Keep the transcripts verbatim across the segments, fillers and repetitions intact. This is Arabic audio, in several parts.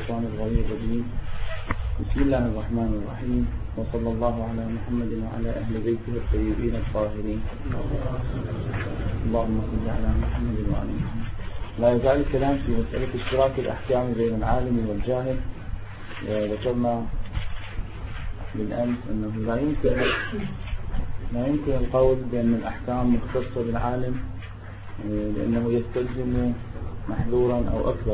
الشيطان الرجيم. بسم الله الرحمن الرحيم، وصلى الله على محمد وعلى أهل بيته الطيبين الطاهرين. اللهم صل على محمد وعلى محمد. لا يزال الكلام في مسألة اشتراك الأحكام بين العالم والجاهل. ذكرنا بالأمس أنه لا يمكن لا يمكن القول بأن الأحكام مختصة بالعالم، لأنه يستلزم محذورا أو أكبر،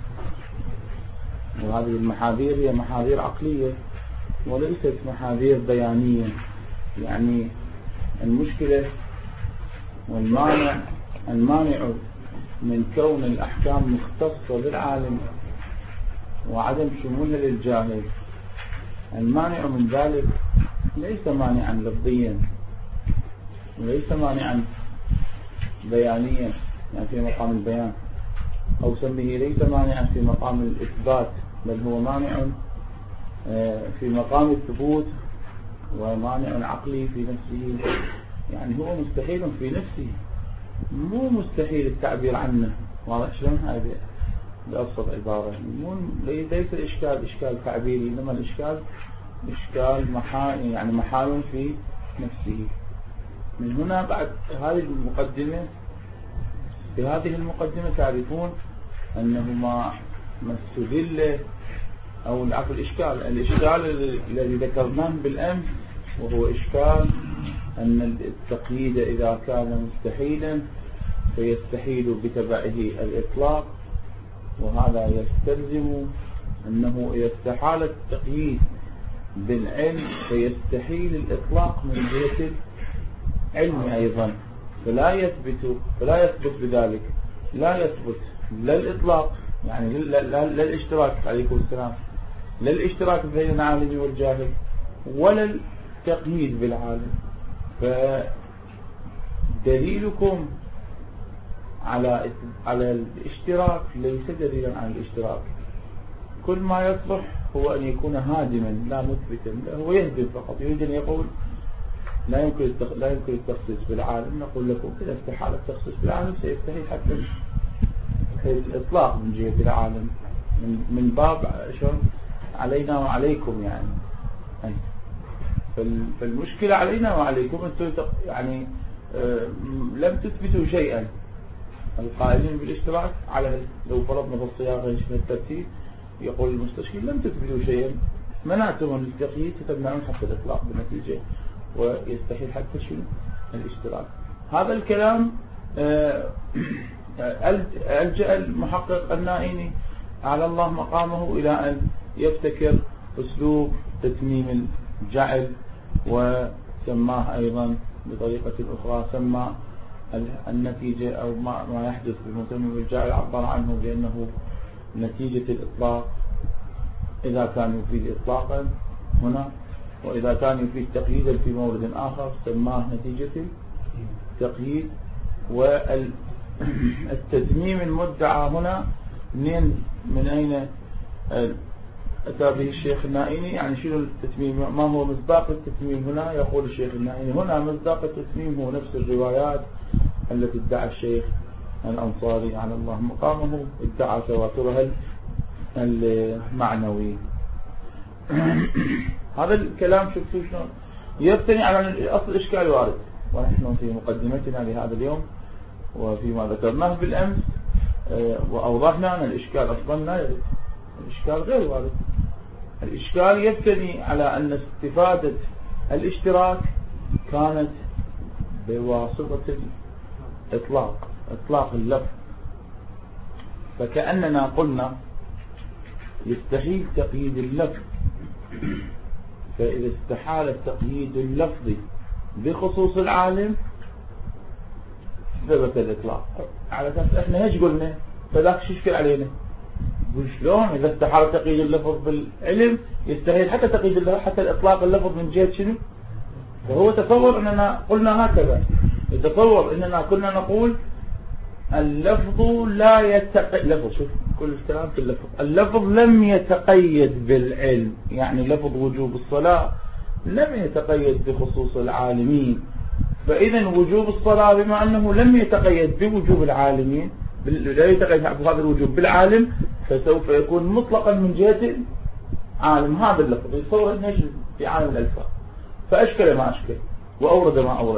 وهذه المحاذير هي محاذير عقلية وليست محاذير بيانية. يعني المشكلة والمانع المانع من كون الأحكام مختصة بالعالم وعدم شمولها للجاهل، المانع من ذلك ليس مانعا لفظيا وليس مانعا بيانيا، يعني في مقام البيان، أو سميه ليس مانعا في مقام الإثبات، بل هو مانع في مقام الثبوت ومانع عقلي في نفسه. يعني هو مستحيل في نفسه، مو مستحيل التعبير عنه. واضح شلون؟ هذا بأبسط عبارة، ليس الإشكال إشكال تعبيري، إنما الإشكال إشكال محال، يعني محال في نفسه. من هنا بعد هذه المقدمة، بهذه المقدمة تعرفون أنه ما ما استدل أو العفو الإشكال الإشكال الذي ذكرناه بالأمس، وهو إشكال أن التقييد إذا كان مستحيلا فيستحيل بتبعه الإطلاق، وهذا يستلزم أنه إذا استحال التقييد بالعلم فيستحيل الإطلاق من جهة العلم أيضا، فلا يثبت فلا يثبت بذلك لا يثبت لا الإطلاق، يعني لا, لا, لا الاشتراك عليكم السلام لا الاشتراك بين العالم والجاهل، ولا التقييد بالعالم. فدليلكم على على الاشتراك ليس دليلا على الاشتراك. كل ما يصلح هو أن يكون هادما لا مثبتا، هو يهدم فقط، يريد أن يقول لا يمكن لا يمكن التخصيص بالعالم. نقول لكم إذا استحال التخصيص بالعالم سيستحيل حتى الإطلاق من جهة العالم، من, من باب شلون علينا وعليكم. يعني فالمشكلة علينا وعليكم، أنتم يعني لم تثبتوا شيئا. القائلين بالاشتراك على لو فرضنا في الصياغة الترتيب يقول المستشكل لم تثبتوا شيئا، منعتم التقييد فتمنعون حتى الإطلاق بالنتيجة، ويستحيل حتى شنو الاشتراك. هذا الكلام ألجأ المحقق النائيني على الله مقامه إلى أن يبتكر أسلوب تتميم الجعل، وسماه أيضا بطريقة أخرى، سمى النتيجة أو ما يحدث بمتمم الجعل عبر عنه بأنه نتيجة الإطلاق إذا كان يفيد إطلاقا هنا، وإذا كان يفيد تقييدا في مورد آخر سماه نتيجة التقييد. والتتميم المدعى هنا منين من أين أتى به الشيخ النائيني؟ يعني شنو التتميم؟ ما هو مصداق التتميم هنا؟ يقول الشيخ النائيني هنا مصداق التتميم هو نفس الروايات التي ادعى الشيخ الأنصاري على الله مقامه، ادعى تواترها المعنوي. هذا الكلام شفتوا شلون يبتني على أصل الإشكال وارد، ونحن في مقدمتنا لهذا اليوم وفيما ذكرناه بالأمس وأوضحنا أن الإشكال أصلا لا يرد، الإشكال غير وارد. الإشكال يبتني على أن استفادة الاشتراك كانت بواسطة الإطلاق، إطلاق اللفظ، فكأننا قلنا يستحيل تقييد اللفظ، فإذا استحال التقييد اللفظي بخصوص العالم ثبت الإطلاق. على أساس إحنا ايش قلنا؟ فذاك شو يشكل علينا؟ شلون إذا استحال تقييد اللفظ بالعلم يستحيل حتى تقييد اللفظ حتى الإطلاق اللفظ من جهة شنو؟ فهو تصور أننا قلنا هكذا، يتصور أننا كنا نقول اللفظ لا يتقيد، لفظ شوف كل الكلام في اللفظ، اللفظ لم يتقيد بالعلم، يعني لفظ وجوب الصلاة لم يتقيد بخصوص العالمين، فإذا وجوب الصلاة بما أنه لم يتقيد بوجوب العالمين، لا يتقيد هذا الوجوب بالعالم، فسوف يكون مطلقا من جهة عالم هذا اللفظ يتصور أنه في عالم الألفاظ، فأشكل ما أشكل وأورد ما أورد،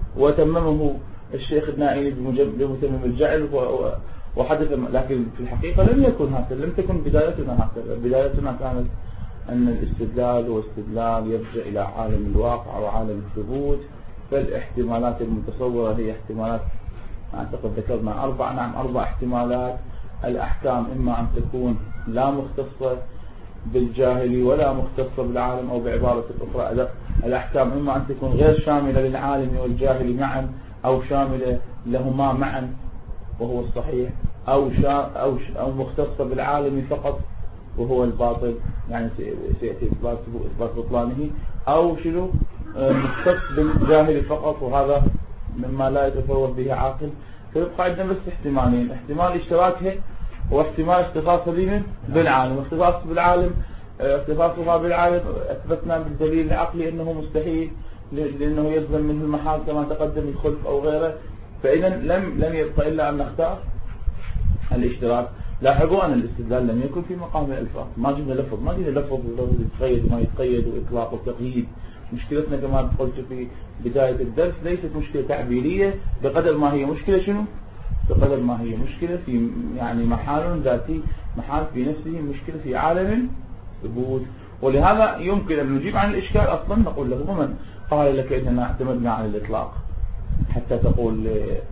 وتممه الشيخ النائي بمتمم الجعل وحدث، لكن في الحقيقة لم يكن هكذا، لم تكن بدايتنا هكذا. بدايتنا كانت أن الاستدلال هو استدلال يرجع إلى عالم الواقع وعالم الثبوت، فالاحتمالات المتصورة هي احتمالات أعتقد ذكرنا أربع نعم أربع احتمالات. الأحكام إما أن تكون لا مختصة بالجاهلي ولا مختصة بالعالم، أو بعبارة أخرى الأحكام إما أن تكون غير شاملة للعالم والجاهلي معا، أو شاملة لهما معا وهو الصحيح، أو أو أو مختصة بالعالم فقط وهو الباطل، يعني سيأتي إثبات إثبات بطلانه، أو شنو مختص بالجاهل فقط وهذا مما لا يتصور به عاقل. فيبقى عندنا بس احتمالين، احتمال اشتراكه واحتمال اختصاصه بمن بالعالم. اختصاص بالعالم اختصاصها بالعالم أثبتنا بالدليل العقلي أنه مستحيل، لأنه يلزم منه المحال كما تقدم الخلف أو غيره. فإذا لم لم يبقى إلا أن نختار الاشتراك. لاحظوا أن الاستدلال لم يكن في مقام الألفاظ، ما جبنا لفظ ما جبنا لفظ يتقيد ما يتقيد وإطلاق وتقييد. مشكلتنا كما قلت في بداية الدرس ليست مشكلة تعبيرية بقدر ما هي مشكلة شنو؟ بقدر ما هي مشكلة في يعني محال ذاتي، محال في نفسه، مشكلة في عالم ثبوت. ولهذا يمكن أن نجيب عن الإشكال أصلا، نقول له ومن قال لك إننا اعتمدنا على الإطلاق حتى تقول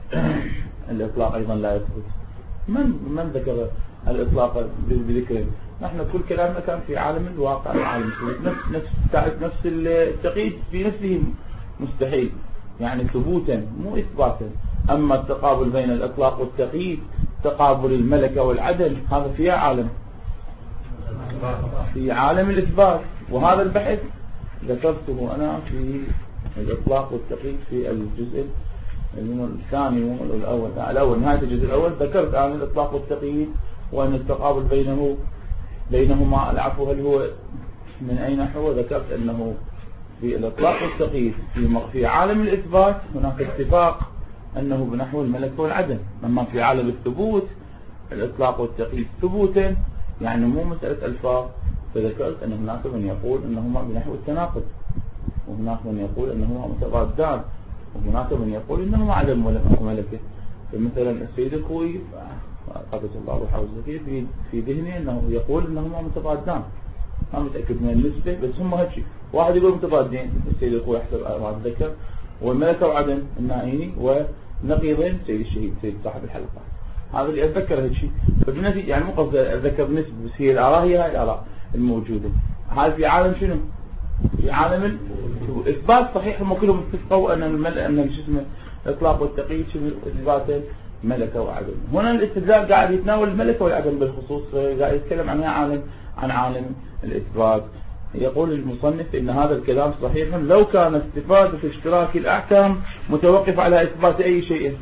الإطلاق أيضا لا يثبت؟ من من ذكر الإطلاق بذكره؟ نحن كل كلامنا كان في عالم الواقع وعالم الثبوت. نفس نفس نفس التقييد في نفسه مستحيل، يعني ثبوتا مو إثباتا. أما التقابل بين الإطلاق والتقييد، تقابل الملكة والعدم، هذا في عالم في عالم الإثبات. وهذا البحث ذكرته أنا في الإطلاق والتقييد في الجزء الثاني والأول الأول نهاية الجزء الأول ذكرت عن الإطلاق والتقييد، وأن التقابل بينه بينهما العفو هل هو من أين هو. ذكرت أنه في الإطلاق والتقييد في في عالم الإثبات هناك اتفاق أنه بنحو الملكة والعدم. أما في عالم الثبوت الإطلاق والتقييد ثبوتا، يعني مو مسألة ألفاظ. فذكرت أن هناك من يقول أنهما بنحو التناقض، وهناك من يقول أنهما متضادان، وهناك من يقول أنهما عدم وملكة. فمثلا السيد الخوئي قدس الله روحه وزكيه في في ذهني أنه يقول أنهما متضادان، ما متأكد من النسبة بس هم هالشيء. واحد يقول متضادين السيد الخوئي يحسب ما ذكر، والملكة وعدم النائيني، ونقيضين سيد الشهيد سيد صاحب الحلقة. هذا اللي أتذكر هالشيء. فبالنتيجة يعني مو قصدي أتذكر نسبة، بس هي الآراء هي هاي الآراء الموجودة. هذا في عالم شنو؟ في عالم الإثبات. صحيح هم كلهم اتفقوا أن المل أن شو اسمه الإطلاق والتقييد شنو إثبات ملكة وعدم. هنا الاستدلال قاعد يتناول الملكة والعدم بالخصوص، قاعد يتكلم عنها عالم عن عالم الإثبات. يقول المصنف إن هذا الكلام صحيح لو كان استفادة اشتراك الأحكام متوقف على إثبات أي شيء،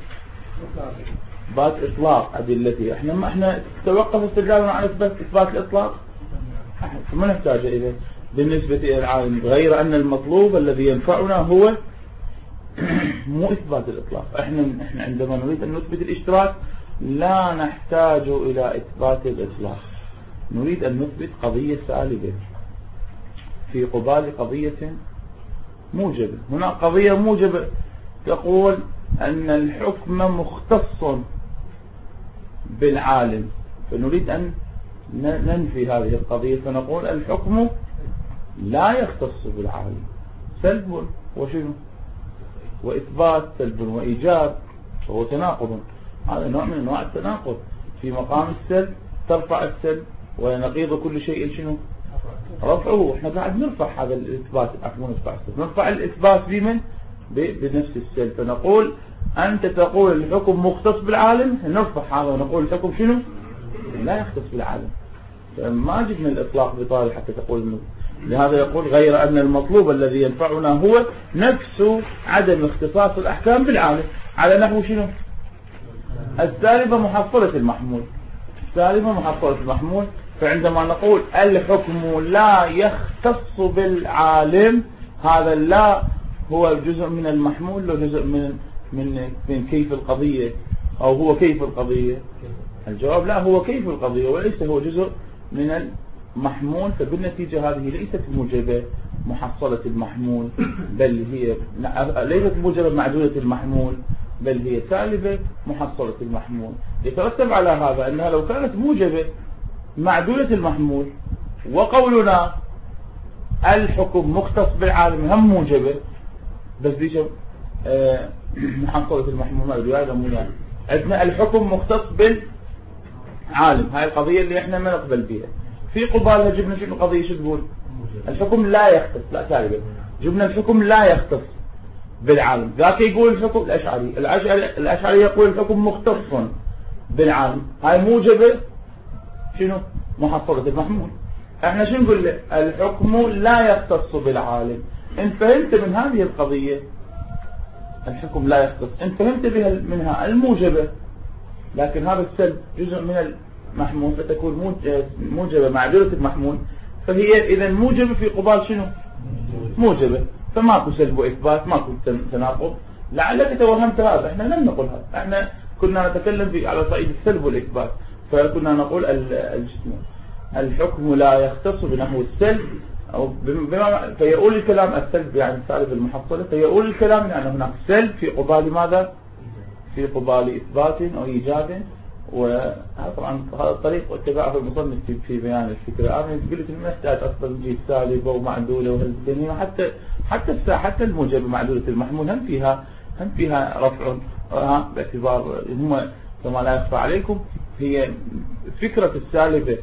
إثبات إطلاق أدلته. إحنا ما إحنا توقف استدلالنا على إثبات إثبات الإطلاق، ما نحتاج إليه بالنسبة إلى العالم، غير أن المطلوب الذي ينفعنا هو مو إثبات الإطلاق. إحنا إحنا عندما نريد أن نثبت الاشتراك لا نحتاج إلى إثبات الإطلاق، نريد أن نثبت قضية سالبة في قبال قضية موجبة. هنا قضية موجبة تقول أن الحكم مختص بالعالم، فنريد أن ننفي هذه القضية، فنقول الحكم لا يختص بالعالم. سلب وشنو وإثبات، سلب وإيجاب، وهو تناقض. هذا نوع من أنواع التناقض. في مقام السلب ترفع السلب، ونقيض كل شيء شنو رفعه. احنا قاعد نرفع هذا الإثبات، نرفع الإثبات بمن بنفس السلب. فنقول أنت تقول الحكم مختص بالعالم، نرفع هذا ونقول الحكم شنو لا يختص بالعالم. ما جبنا الإطلاق بطاري حتى تقول إنه. لهذا يقول غير أن المطلوب الذي ينفعنا هو نفس عدم اختصاص الأحكام بالعالم، على نحو شنو السالبة محصلة المحمول. السالبة محصلة المحمول. فعندما نقول الحكم لا يختص بالعالم، هذا لا هو جزء من المحمول، لو جزء من من من كيف القضية، أو هو كيف القضية الجواب لا، هو كيف القضية وليس هو جزء من المحمول. فبالنتيجة هذه ليست موجبة محصلة المحمول، بل هي ليست موجبة معدولة المحمول، بل هي سالبة محصلة المحمول. يترتب على هذا أنها لو كانت موجبة معدولة المحمول وقولنا الحكم مختص بالعالم هم موجبة، بس ديش آه محصلة المحمول ما أدري هذا مو يعني عندنا الحكم مختص بالعالم، هاي القضية اللي احنا ما نقبل بها. في قبالها جبنا شنو القضية؟ شو تقول؟ الحكم لا يختص، لا سالبة، جبنا الحكم لا يختص بالعالم. ذاك يقول الحكم الأشعري الأشعري الأشعري يقول الحكم مختص بالعالم، هاي موجبة شنو؟ محصلة المحمول. احنا شو نقول له؟ الحكم لا يختص بالعالم. ان فهمت من هذه القضية الحكم لا يختص، ان فهمت بها منها الموجبة، لكن هذا السلب جزء من المحمول فتكون موجبة معدولة المحمول، فهي اذا موجبة في قبال شنو؟ موجبة، فماكو سلب واثبات، ماكو تناقض. لعلك توهمت هذا، احنا لم نقول هذا، احنا كنا نتكلم في على صعيد السلب والاثبات، فكنا نقول الجسم الحكم لا يختص بنحو السلب، أو بما فيقول الكلام السلب يعني سالب المحصلة، فيقول الكلام أن يعني هناك سلب في قبال ماذا؟ في قبال إثبات أو إيجاب. وهذا طبعا هذا الطريق اتباعه المصنف في بيان الفكرة. أنا قلت ما يحتاج أصلا نجيب سالبة ومعدولة وهالدنيا، حتى حتى حتى الموجبة معدولة المحمول هم فيها هم فيها رفع باعتبار هم كما لا يخفى عليكم هي فكرة السالبة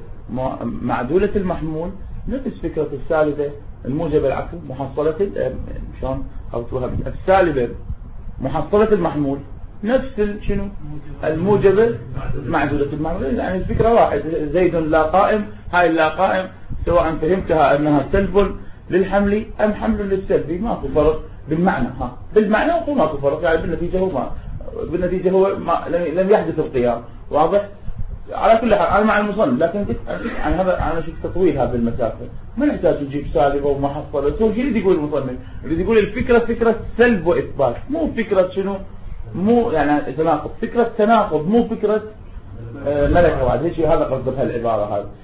معدولة المحمول نفس فكرة السالبة الموجبة العفو محصلة شلون أوتوها السالبة محصلة المحمول نفس شنو الموجبة معدولة المحمول، يعني الفكرة واحد. زيد لا قائم، هاي لا قائم سواء فهمتها أنها سلب للحمل أم حمل للسلبي ماكو فرق بالمعنى، ها بالمعنى هو ماكو فرق، يعني بالنتيجة هو ما بالنتيجة هو ما لم يحدث القيام. واضح؟ على كل حال أنا مع المصنف، لكن قلت يعني هذا أنا شفت تطويل هذه المسافة، ما نحتاج نجيب سالبة ومحصلة. هو شو اللي يقول المصنف؟ اللي يقول الفكرة فكرة سلب وإثبات، مو فكرة شنو، مو يعني تناقض، فكرة تناقض مو فكرة آه ملك وعد. هيك هذا قصد بهالعبارة هذه.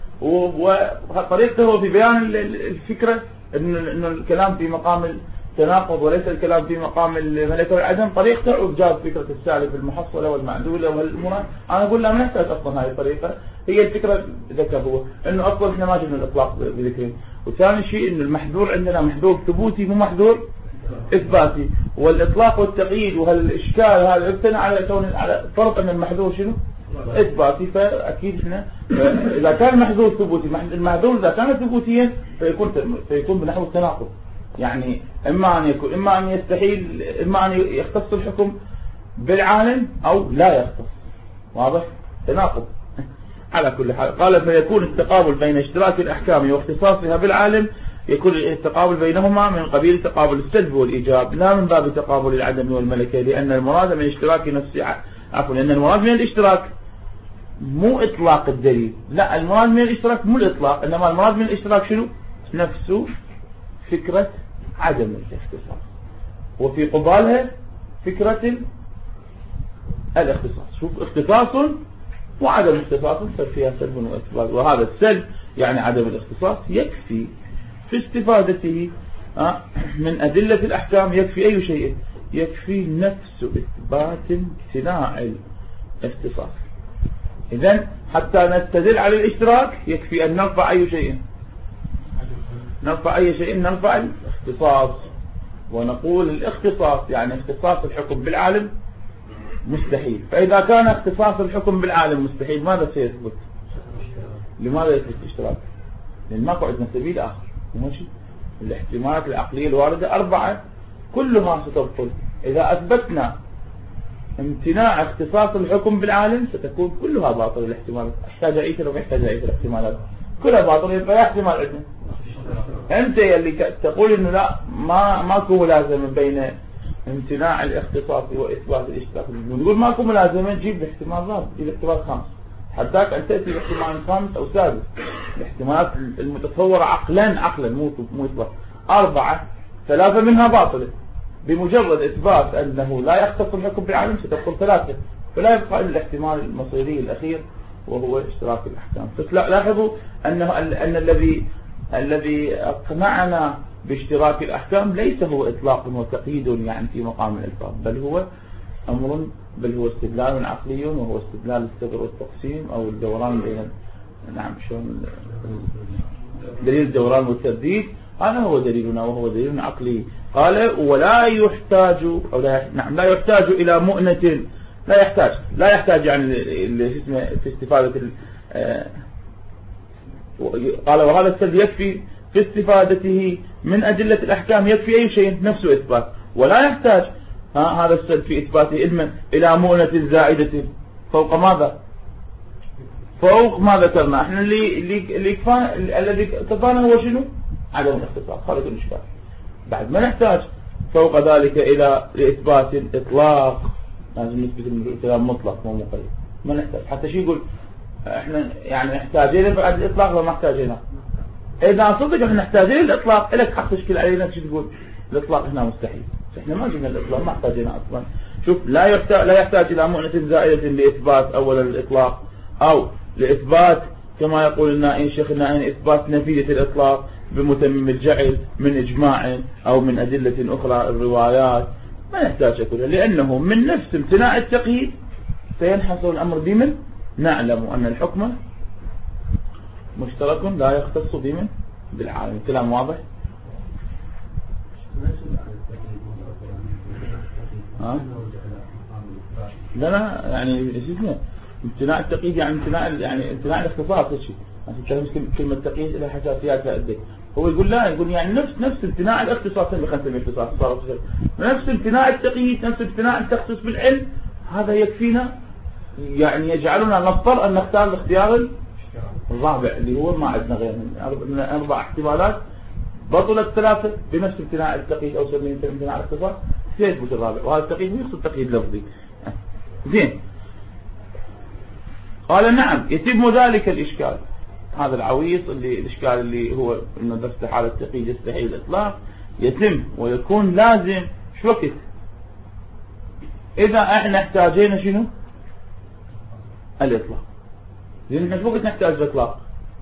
وطريقته في بيان الفكرة إنه الكلام في مقام التناقض وليس الكلام في مقام الملك والعدم، طريقته إيجاد فكرة السالب المحصلة والمعدولة والأمور. أنا أقول لا ما نحتاج أصلا هذه الطريقة، هي الفكرة ذكر هو إنه أصلا إحنا ما جبنا الإطلاق بذكره. وثاني شيء إنه المحذور عندنا محذور ثبوتي مو محذور إثباتي، والإطلاق والتقييد وهالإشكال هذا ابتنى على كون على فرض أن المحذور شنو إثباتي. فأكيد إحنا إذا كان محذور ثبوتي، المحذور إذا كان ثبوتيا فيكون فيكون بنحو التناقض، يعني إما أن يكون إما أن يستحيل إما أن يختص الحكم بالعالم أو لا يختص. واضح؟ تناقض. على كل حال قال فيكون التقابل بين اشتراك الأحكام واختصاصها بالعالم، يكون التقابل بينهما من قبيل تقابل السلب والإيجاب، لا من باب تقابل العدم والملكة، لأن المراد من اشتراك نفسه عفوا لأن المراد من الاشتراك مو إطلاق الدليل، لا المراد من الاشتراك مو الإطلاق، إنما المراد من الاشتراك شنو؟ نفسه فكرة عدم الاختصاص، وفي قبالها فكرة الاختصاص. شوف اختصاص وعدم اختصاص فيها سلب واثبات، وهذا السلب يعني عدم الاختصاص يكفي في استفادته من أدلة الأحكام، يكفي أي شيء، يكفي نفس إثبات امتناع الاختصاص. إذن حتى نستدل على الاشتراك يكفي أن نرفع أي شيء، نرفع أي شيء نرفع الاختصاص، ونقول الاختصاص يعني اختصاص الحكم بالعالم مستحيل. فإذا كان اختصاص الحكم بالعالم مستحيل ماذا سيثبت؟ لماذا يثبت الاشتراك؟ لأن ماكو عندنا سبيل آخر. ماشي؟ الاحتمالات العقلية الواردة أربعة كلها ستبطل. إذا أثبتنا امتناع اختصاص الحكم بالعالم ستكون كلها باطل. الاحتمالات احتاج عيسى لو ما يحتاج عيسى الاحتمالات كلها باطل. فلا احتمال عندنا. أنت اللي تقول إنه لا ما ماكو ملازمة بين امتناع الاختصاص وإثبات الاشتراك، نقول ماكو ملازمة تجيب الاحتمال رابع، تجيب الاحتمال خامس، حتىك أن تأتي باحتمال خامس أو سادس. الاحتمالات المتصورة عقلا عقلا مو مو إطلاق أربعة، ثلاثة منها باطلة. بمجرد إثبات أنه لا يختص الحكم بالعالم ستبطل ثلاثة، فلا يبقى إلا الاحتمال المصيري الأخير وهو اشتراك الأحكام. لاحظوا أنه أن الذي الذي أقنعنا باشتراك الأحكام ليس هو إطلاق وتقييد يعني في مقام الألفاظ، بل هو أمر بل هو استدلال عقلي، وهو استدلال الصدر والتقسيم أو الدوران بين نعم شلون دليل الدوران والترديد. هذا هو دليلنا وهو دليل عقلي. قال ولا يحتاج أو لا نعم لا يحتاج إلى مؤنة، لا يحتاج لا يحتاج يعني اسمه في استفادة قال وهذا السلب يكفي في استفادته من أدلة الأحكام، يكفي أي شيء نفسه إثبات، ولا يحتاج ها هذا السلب في إثباته علما إلى مؤنة زائدة فوق ماذا؟ فوق ما ذكرنا احنا اللي اللي اللي كفانا الذي كفانا هو شنو؟ عدم الاختصاص. خلق الإشكال. بعد ما نحتاج فوق ذلك إلى لإثبات الإطلاق، لازم نثبت الكلام مطلق مو مقيد. ما نحتاج حتى شيء يقول احنا يعني نحتاجين بعد الإطلاق ولا ما احتاجينه؟ إذا صدق احنا نحتاجين الإطلاق لك حق تشكل علينا شو تقول؟ الإطلاق هنا مستحيل. احنا ما جبنا الإطلاق ما احتاجينه أصلا. شوف لا يحتاج لا يحتاج إلى مؤنة زائدة لإثبات أولا الإطلاق أو لإثبات كما يقول النائين شيخ النائين إثبات نفيذة الإطلاق بمتمم الجعل من إجماع أو من أدلة أخرى الروايات، ما نحتاج كلها، لأنه من نفس امتناع التقييد سينحصر الأمر بمن؟ نعلم أن الحكم مشترك لا يختص بمن؟ بالعالم. كلام واضح؟ ها؟ لا لا يعني اسمه امتناع التقييد يعني امتناع يعني امتناع الاختصاص شيء. يعني كلمة تقييد لها حساسياتها قد ايه. هو يقول لا يقول يعني نفس نفس امتناع الاختصاص اللي خلينا نسميه اختصاص صار نفس امتناع التقييد، نفس امتناع التخصيص بالعلم، هذا يكفينا يعني يجعلنا نضطر ان نختار الاختيار الرابع اللي هو ما عندنا غير من اربع احتمالات بطلت ثلاثة بنفس امتناع التقييد او سميه امتناع الاختصاص سيثبت الرابع، وهذا التقييد يقصد تقييد لفظي. زين قال نعم يتم ذلك الإشكال. هذا العويص اللي الإشكال اللي هو إنه درس حالة التقييد يستحيل الإطلاق يتم ويكون لازم شو وقت إذا إحنا احتاجينا شنو الإطلاق. لأن إحنا شو وقت نحتاج الإطلاق؟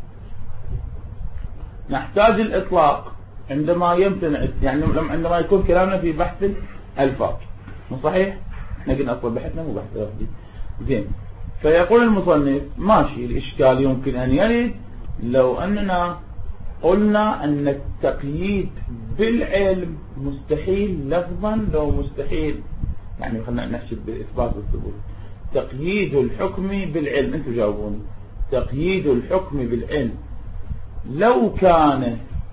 نحتاج الإطلاق عندما يمتنع يعني عندما يكون كلامنا في بحث الألفاظ. مو صحيح؟ احنا قلنا أصلا بحثنا مو بحث لفظي. زين فيقول المصنف ماشي الإشكال يمكن أن يرد لو أننا قلنا أن التقييد بالعلم مستحيل لفظا لو مستحيل يعني خلنا نحسب بالإثبات والثبوت. تقييد الحكم بالعلم أنتم جاوبوني. تقييد الحكم بالعلم لو كان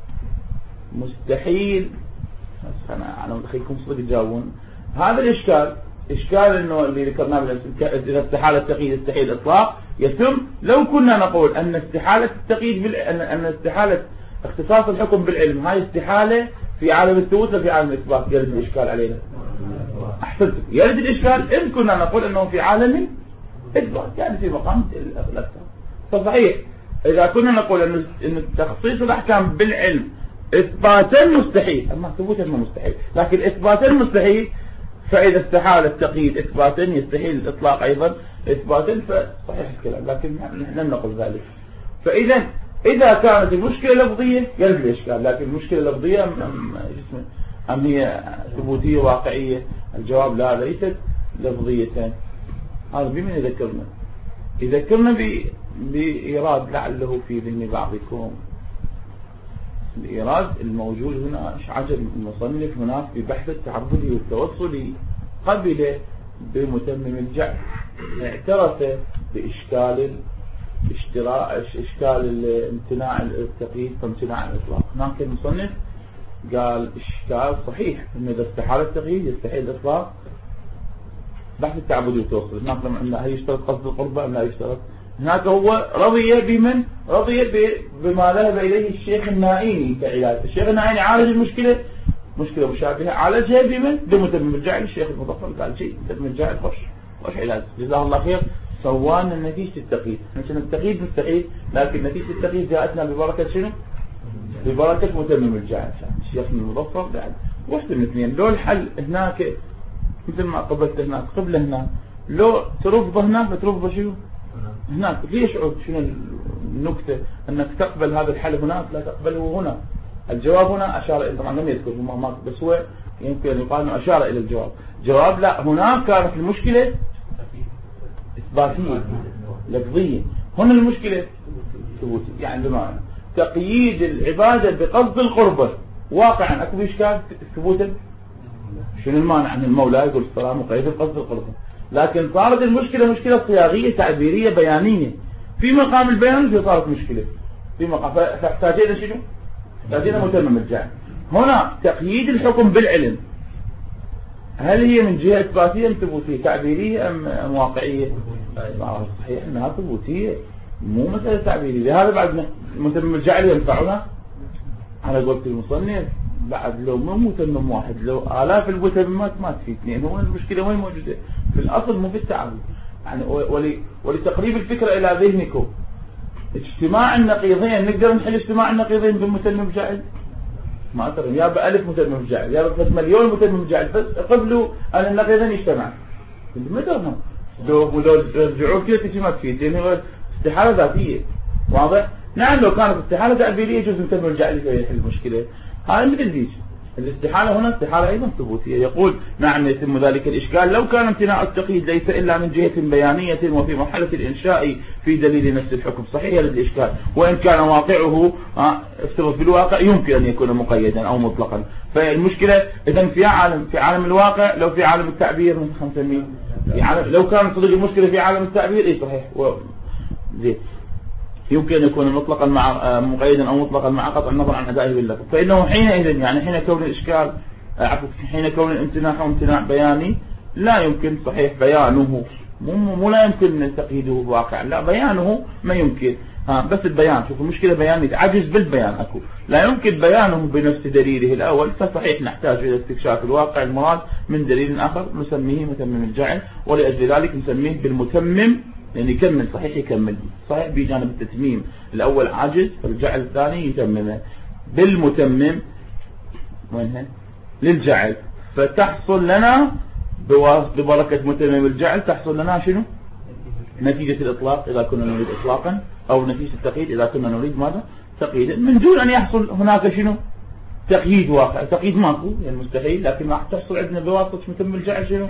مستحيل أنا أنا متخيلكم صدق تجاوبون هذا الإشكال. إشكال إنه اللي ذكرناه إذا استحالة التقييد استحيل الإطلاق يتم لو كنا نقول أن استحالة التقييد بال... أن استحالة اختصاص الحكم بالعلم هاي استحالة في عالم الثبوت وفي عالم الإثبات يرد الإشكال علينا. أحسنت يرد الإشكال إن كنا نقول أنه في عالم الإثبات يعني في مقام الأكثر. فصحيح إذا كنا نقول أن أن تخصيص الأحكام بالعلم إثباتا مستحيل أما ثبوتا ما مستحيل لكن إثباتا مستحيل، فإذا استحال التقييد إثباتا يستحيل الإطلاق أيضا إثباتا فصحيح الكلام لكن نحن نقول ذلك. فإذا إذا كانت المشكلة لفظية يرد الإشكال لكن المشكلة لفظية أم, أم هي ثبوتية واقعية؟ الجواب لا ليست لفظية. هذا بمن يذكرنا؟ يذكرنا بإيراد لعله في ذهن بعضكم الإيراد الموجود هنا عجب المصنف هناك في بحث التعبدي والتوصلي قبل بمتمم الجعل اعترف بإشكال اشتراء إشكال امتناع التقييد وامتناع الإطلاق. هناك المصنف قال إشكال صحيح إنه إذا استحال التقييد يستحيل الإطلاق. بحث التعبدي والتوصلي هناك لما هل يشترط قصد القربة أم لا يشترط. هناك هو رضي بمن رضي بما ذهب إليه الشيخ النائيني كعلاج. الشيخ النائيني عالج المشكلة مشكلة مشابهة عالجها بمن بمتمم الجعل. الشيخ المظفر قال شيء متمم الجعل خش خش علاج جزاه الله خير سوانا نتيجة التقييد. مثل التقييد مستحيل لكن نتيجة التقييد جاءتنا ببركة شنو ببركة متمم الجعل. الشيخ المظفر بعد واحد من اثنين لو الحل هناك مثل ما قبلت هناك قبل هناك لو ترفض هناك فترفض شنو هناك ليش عود؟ شنو النكتة أنك تقبل هذا الحل هناك لا تقبله هنا؟ الجواب هنا أشار إلى، طبعا لم يذكر ما بس هو يمكن أن يقال أنه أشار إلى الجواب. جواب لا، هناك كانت المشكلة إثباتية لفظية، هنا المشكلة ثبوتية. يعني بمعنى تقييد العبادة بقصد القربة واقعا أكو إشكال ثبوتا، شنو المانع أن المولى يقول الصلاة مقيدة بقصد القربة، لكن صارت المشكلة مشكلة صياغية تعبيرية بيانية في مقام البيان، صارت مشكلة في مقام، فاحتاجينا شنو؟ احتاجينا متمم الجعل. هنا تقييد الحكم بالعلم هل هي من جهة إثباتية أم ثبوتية؟ تعبيرية أم واقعية؟ صحيح أنها ثبوتية مو مسألة تعبيرية. لهذا بعد متمم الجعل ينفعنا. أنا قلت المصنف بعد لو مو متمم واحد، لو آلاف المتممات ما تفيد اثنين. هو المشكلة وين موجودة؟ في الأصل مو في التعبير. يعني ولي ولتقريب الفكرة إلى ذهنكم، اجتماع النقيضين نقدر نحل اجتماع النقيضين بالمتمم جعل؟ ما ترى يا بألف متمم جعل يا بس مليون متمم جعل، بس قبلوا أن النقيضين يجتمعوا ما ترهم. لو لو رجعوا كذا تجي ما تفيد، لأن هو استحالة ذاتية. واضح؟ نعم لو كانت استحالة تعبيرية يجوز متمم الجعل يحل المشكلة. هاي مثل ذيك الاستحالة، هنا استحالة أيضا ثبوتية. يقول نعم يتم ذلك الإشكال لو كان امتناع التقييد ليس إلا من جهة بيانية وفي مرحلة الإنشاء في دليل نفس الحكم. صحيح يرد الإشكال، وإن كان واقعه افترض في الواقع يمكن أن يكون مقيدا أو مطلقا. فالمشكلة إذا في عالم في عالم الواقع، لو في عالم التعبير من خمسة مية في عالم، لو كان صدق المشكلة في عالم التعبير إيه صحيح زين يمكن أن يكون مطلقا مع مقيدا أو مطلقا مع قطع النظر عن أدائه باللفظ. فإنه حينئذ يعني حين كون الإشكال عفوا حين كون الامتناع امتناع بياني لا يمكن صحيح بيانه، مو مو لا يمكن تقييده بواقع، لا بيانه ما يمكن. ها بس البيان، شوف المشكلة بيانية، عجز بالبيان أكو، لا يمكن بيانه بنفس دليله الأول، فصحيح نحتاج إلى استكشاف الواقع المراد من دليل آخر نسميه متمم الجعل، ولأجل ذلك نسميه بالمتمم لأن يكمل. صحيح يكمل صحيح بجانب التتميم الأول عاجز، فالجعل الثاني يتممه بالمتمم وينها للجعل، فتحصل لنا ببركة متمم الجعل تحصل لنا شنو؟ نتيجة الإطلاق إذا كنا نريد إطلاقا، أو نتيجة التقييد إذا كنا نريد ماذا؟ تقييدا، من دون أن يحصل هناك شنو؟ تقييد واقع. تقييد ماكو يعني مستحيل، لكن راح تحصل عندنا بواسطة متمم الجعل شنو؟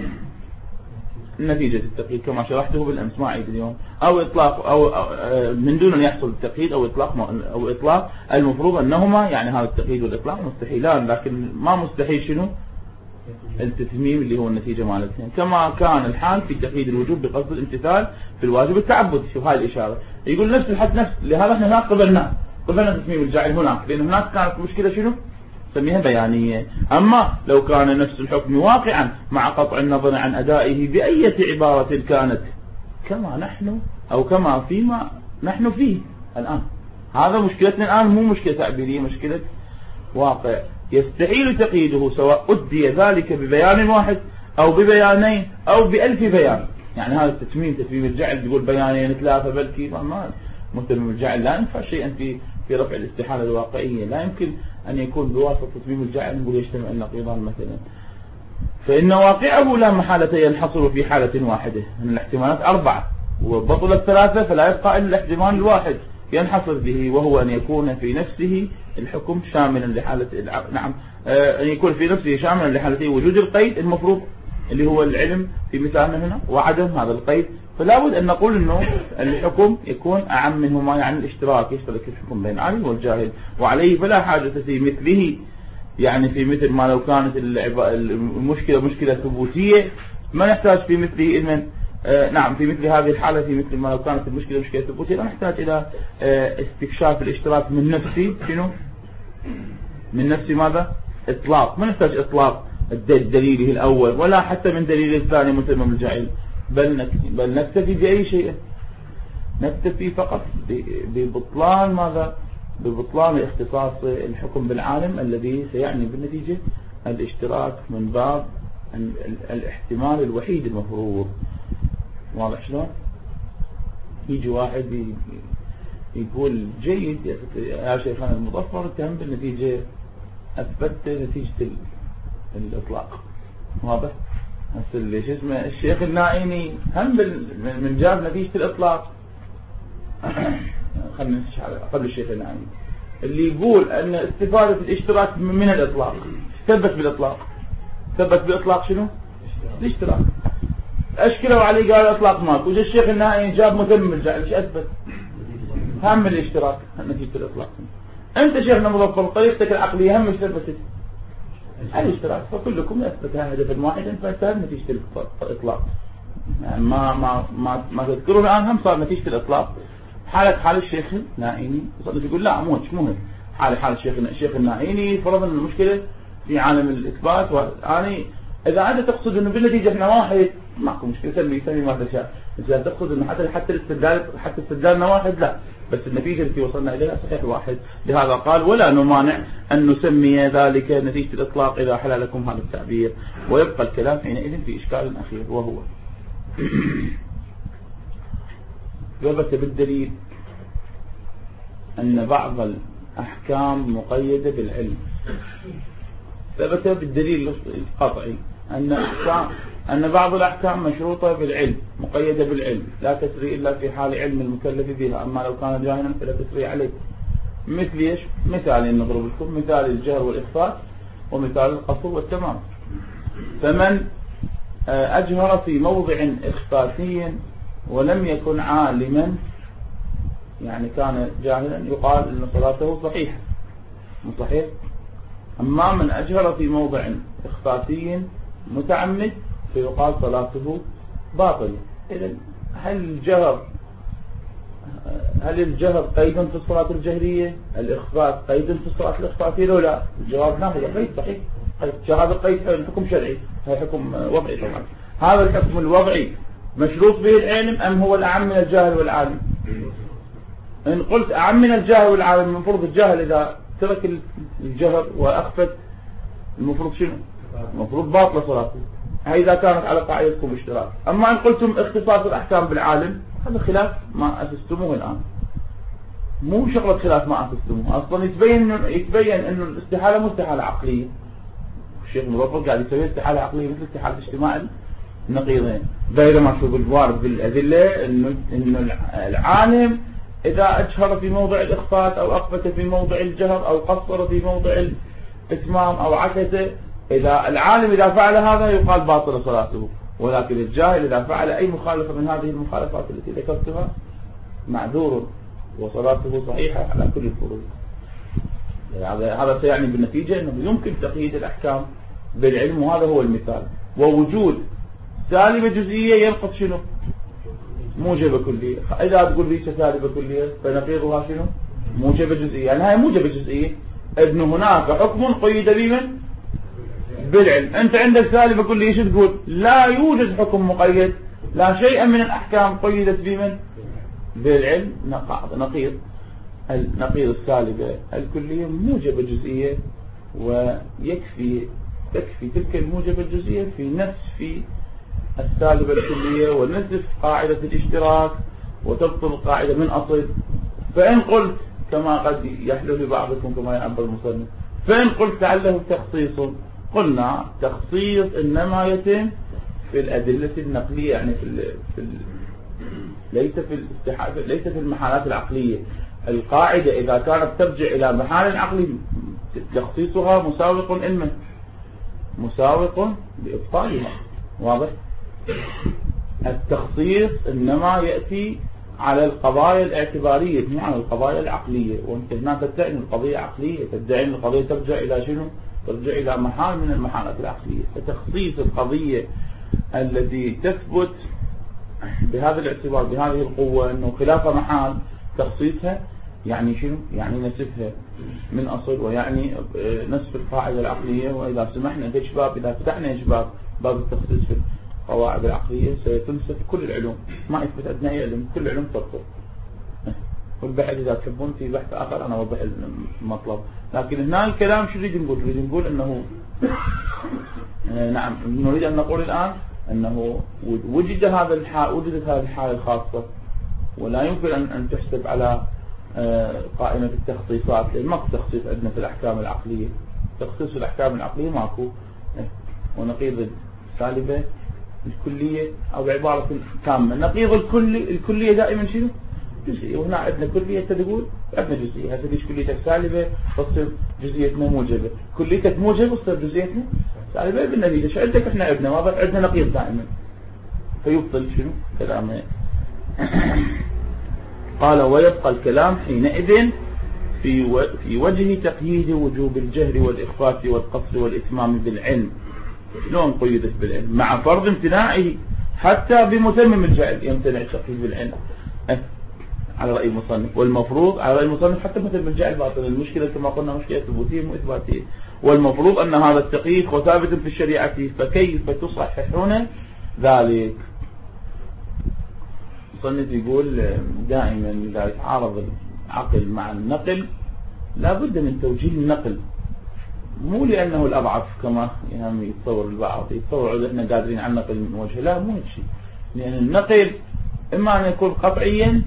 نتيجة التقييد كما شرحته بالأمس ما أعيد اليوم، أو إطلاق أو, أو من دون أن يحصل التقييد أو إطلاق أو إطلاق المفروض أنهما يعني هذا التقييد والإطلاق مستحيلان، لكن ما مستحيل شنو؟ التتميم اللي هو النتيجة مع الاثنين، كما كان الحال في تقييد الوجوب بقصد الامتثال في الواجب التعبد. شوف هاي الإشارة يقول نفس الحد نفس، لهذا احنا هناك قبلنا قبلنا تتميم الجعل هناك، لأن هناك كانت مشكلة شنو؟ سميها بيانية. أما لو كان نفس الحكم واقعا مع قطع النظر عن أدائه بأية عبارة كانت كما نحن أو كما فيما نحن فيه الآن، هذا مشكلتنا الآن مو مشكلة تعبيرية، مشكلة واقع. يستحيل تقييده سواء أدي ذلك ببيان واحد أو ببيانين أو بألف بيان. يعني هذا التتميم تتميم الجعل يقول بيانين ثلاثة بلكي ما متمم الجعل لا ينفع شيئا في في رفع الاستحالة الواقعية، لا يمكن أن يكون بواسطة تتميم الجعل نقول يجتمع النقيضان مثلا، فإن واقعه لا محالة ينحصر في حالة واحدة من الاحتمالات أربعة، وبطل الثلاثة فلا يبقى إلا الاحتمال الواحد ينحصر به، وهو أن يكون في نفسه الحكم شاملا لحالة نعم آه أن يكون في نفسه شاملا لحالتين وجود القيد المفروض اللي هو العلم في مثالنا هنا وعدم هذا القيد، فلا بد أن نقول أنه الحكم يكون أعم منهما، يعني الاشتراك يشترك الحكم بين العالم والجاهل، وعليه فلا حاجة في مثله، يعني في مثل ما لو كانت المشكلة مشكلة ثبوتية ما نحتاج في مثله إذن آه نعم في مثل هذه الحالة، في مثل ما لو كانت المشكلة مشكلة ثبوتية لا نحتاج إلى آه استكشاف الاشتراك من نفسه شنو؟ من نفس ماذا؟ إطلاق، ما نحتاج إطلاق دليله الأول ولا حتى من دليل الثاني متمم الجعل، بل بل نكتفي بأي شيء، نكتفي فقط ببطلان ماذا؟ ببطلان اختصاص الحكم بالعالم الذي سيعني بالنتيجة الاشتراك من باب الاحتمال الوحيد المفروض. واضح شلون؟ يجي واحد يقول جيد يا شيخنا المظفر اتهم بالنتيجة أثبت نتيجة الإطلاق. واضح؟ هسه شو اسمه الشيخ النائني هم من جاب نتيجة الإطلاق خلينا قبل الشيخ النعيمي اللي يقول أن استفادة الاشتراك من الإطلاق ثبت بالإطلاق، ثبت بالإطلاق شنو؟ الاشتراك. أشكلوا عليه قال الإطلاق ماكو، وجا الشيخ النعيمي جاب مثمل جعل ايش أثبت؟ هم الاشتراك نتيجة الإطلاق. أنت شيخنا مظفر طريقتك العقلية هم ثبتت الاشتراك، فكلكم يثبتها هدفا واحدا فانتهت نتيجة الإطلاق. يعني ما ما ما ما تذكرون الآن هم صار نتيجة الإطلاق. حالة حال الشيخ النائيني يقول لا مو مش مهم، حالة حال الشيخ الشيخ النائيني فرضنا المشكلة في عالم الإثبات. وأنا إذا أنت تقصد إنه بالنتيجة إحنا واحد ماكو مشكلة، سمي سمي ما تشاء. إذا تقصد إنه حتى حتى الاستدلال حتى استدلالنا واحد لا، بس النتيجة التي وصلنا إليها صحيح واحد. لهذا قال ولا نمانع أن نسمي ذلك نتيجة الإطلاق إذا حل لكم هذا التعبير. ويبقى الكلام حينئذ في إشكال أخير وهو ثبت بالدليل أن بعض الأحكام مقيدة بالعلم. ثبت بالدليل القطعي أن أحكام أن بعض الأحكام مشروطة بالعلم مقيدة بالعلم، لا تسري إلا في حال علم المكلف بها، أما لو كان جاهلا فلا تسري عليه. مثل إيش؟ مثال نضرب لكم مثال الجهر والإخفاء ومثال القصر والتمام. فمن أجهر في موضع إخفاتي ولم يكن عالما يعني كان جاهلا يقال إن صلاته صحيحة مو صحيح. أما من أجهر في موضع إخفاتي متعمد فيقال صلاته باطلة. إذن هل الجهر هل الجهر قيد في الصلاة الجهرية؟ الإخفاء قيد في الصلاة الإخفاتية لو لا؟ الجواب نعم قيد صحيح. هذا قيد حكم شرعي، هذا حكم وضعي طبعا. هذا الحكم الوضعي مشروط به العلم أم هو الأعم من الجاهل والعالم؟ إن قلت أعم من الجاهل والعالم المفروض الجاهل إذا ترك الجهر وأخفت المفروض شنو؟ المفروض باطل صلاته، إذا كانت على قاعدتكم اشتراك. أما إن قلتم اختصاص الأحكام بالعالم هذا خلاف ما أسستموه الآن، مو شغلة خلاف ما أسستموه. أصلا يتبين يتبين إنه الاستحالة مو استحالة عقلية. الشيخ مظفر قاعد يسوي استحالة عقلية مثل استحالة اجتماع النقيضين، بينما شو بالوارد بالأدلة إنه إنه العالم إذا أجهر في موضع الإخفاء أو أخفت في موضع الجهر أو قصر في موضع الإتمام أو عكس، إذا العالم إذا فعل هذا يقال باطل صلاته، ولكن الجاهل إذا فعل أي مخالفة من هذه المخالفات التي ذكرتها معذور وصلاته صحيحة على كل الفروض. هذا سيعني بالنتيجة أنه يمكن تقييد الأحكام بالعلم، وهذا هو المثال. ووجود سالبة جزئية ينقص شنو؟ موجبة كلية. إذا تقول ليش سالبة كلية فنقيضها شنو؟ موجبة جزئية. يعني هاي موجبة جزئية ابن هناك حكم قيد بمن؟ بالعلم. أنت عندك سالبة كلية ايش تقول؟ لا يوجد حكم مقيد، لا شيء من الأحكام قيدت بمن؟ بالعلم. نقيض النقيض السالبة الكلية موجبة جزئية، ويكفي تكفي تلك الموجبة الجزئية في نسف السالبة الكلية ونسف قاعدة الاشتراك وتبطل القاعدة من أصل. فإن قلت كما قد يحلو لبعضكم كما يعبر المصنف، فإن قلت لعله تخصيص، قلنا تخصيص إنما يتم في الأدلة النقلية، يعني في ال في ال ليس في الاستحالة، ليس في المحالات العقلية. القاعدة إذا كانت ترجع إلى محال عقلي تخصيصها مساوق إلما مساوق لإبطالها. واضح؟ التخصيص إنما يأتي على القضايا الاعتبارية مو على القضايا العقلية. وانت هنا تدعي ان القضية عقلية، تدعي ان القضية ترجع إلى شنو؟ ترجع إلى محال من المحالات العقلية. فتخصيص القضية التي تثبت بهذا الاعتبار بهذه القوة انه خلاف محال، تخصيصها يعني شنو؟ يعني نسفها من أصل، ويعني نسف القاعدة العقلية. وإذا سمحنا ايش باب، إذا فتحنا ايش باب باب التخصيص في القواعد العقلية سيتنسف كل العلوم، ما يثبت أدنى أي علم، كل العلوم تبطل. والبحث إذا تحبون في بحث آخر أنا أوضح المطلب. لكن هنا الكلام شو نريد نقول؟ نريد نقول أنه نعم نريد أن نقول الآن أنه وجد هذا الحال، وجدت هذه الحالة الخاصة، ولا يمكن أن أن تحسب على قائمة التخصيصات، لأن ماكو تخصيص عندنا في الأحكام العقلية. تخصيص الأحكام العقلية ماكو. ونقيض السالبة الكلية أو بعبارة كاملة، نقيض الكلي الكلية دائما شنو؟ جزئية، وهنا عندنا كلية تقول عندنا جزئية. هسه ليش كليتك سالبة تصير جزئيتنا موجبة، كليتك موجبة تصير جزئيتنا سالبة بالنتيجة. شو عندك احنا عندنا واضح عندنا نقيض دائما، فيبطل شنو كلامه. قال ويبقى الكلام حينئذ في في وجه تقييد وجوب الجهر والإخفاء والقصر والإتمام بالعلم. شلون قيدت بالعلم؟ مع فرض امتناعه حتى بمتمم الجهل يمتنع التقييد بالعلم على رأي المصنف، والمفروض على رأي المصنف حتى بمتمم الجهل باطل. المشكلة كما قلنا مشكلة ثبوتية وإثباتية، والمفروض أن هذا التقييد هو ثابت في الشريعة، فكيف تصححون ذلك؟ المصنف يقول دائما إذا يتعارض العقل مع النقل لا بد من توجيه النقل، مو لأنه الأضعف كما يعني يتصور البعض، يتصور إحنا قادرين على النقل من وجه، لا مو هيك شيء. لأن النقل إما أن يكون قطعيا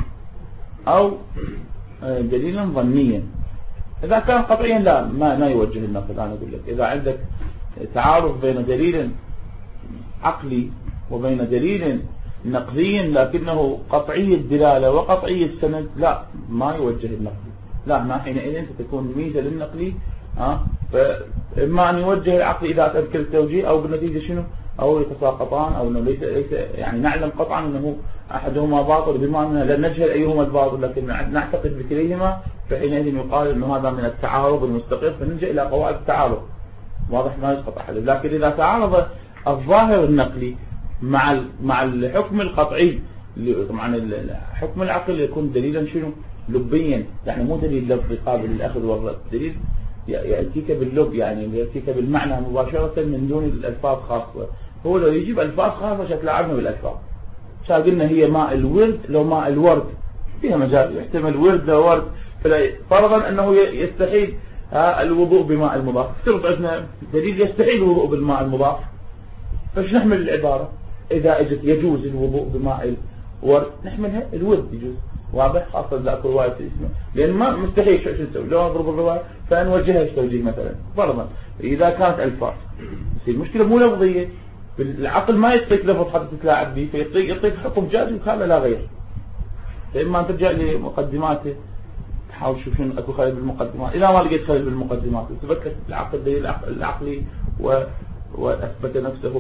أو دليلا ظنيا. إذا كان قطعيا لا ما ما يوجه النقل. أنا أقول لك إذا عندك تعارض بين دليل عقلي وبين دليل نقدي لكنه قطعي الدلالة وقطعي السند، لا ما يوجه النقل. لا ما حينئذ ستكون ميزة للنقلي، ها فإما أن يوجه العقل إذا تذكر التوجيه، أو بالنتيجة شنو، أو يتساقطان، أو أنه ليس ليس يعني نعلم قطعا أنه أحدهما باطل بما أننا لا نجهل أيهما الباطل لكن نعتقد بكليهما، فحينئذ يقال أنه هذا من التعارض المستقر، فنلجأ إلى قواعد التعارض. واضح ما يسقط أحد. لكن إذا تعارض الظاهر النقلي مع مع الحكم القطعي، طبعا حكم العقل يكون دليلا شنو لبيا، يعني مو دليل لفظي قابل للأخذ والرد، دليل يأتيك باللب يعني يأتيك بالمعنى مباشرة من دون الألفاظ خاصة. هو لو يجيب ألفاظ خاصة شتلاعبنا بالألفاظ. شا قلنا هي ماء الورد لو ماء الورد فيها مجال يحتمل ورد لو ورد، فرضا أنه يستحيل الوضوء بماء المضاف، افترض عندنا دليل يستحيل الوضوء بالماء المضاف، فايش نحمل العبارة؟ إذا اجت يجوز الوضوء بماء الورد نحملها الورد يجوز. واضح؟ خاصة ذاك رواية اسمه، لأن ما مستحيل شو نسوي لو نضرب الرواية فنوجهها ايش توجيه مثلا فرضا إذا كانت ألفاظ. بس المشكلة مو لفظية، العقل ما يعطيك لفظ حتى تتلاعب به، فيعطيك يعطيك حكم جازم وكامل لا غير. فإما أن ترجع لمقدماته تحاول شوف شنو أكو خلل بالمقدمات، إذا ما لقيت خلل بالمقدمات وثبت لك العقل دليل العقلي و... وأثبت نفسه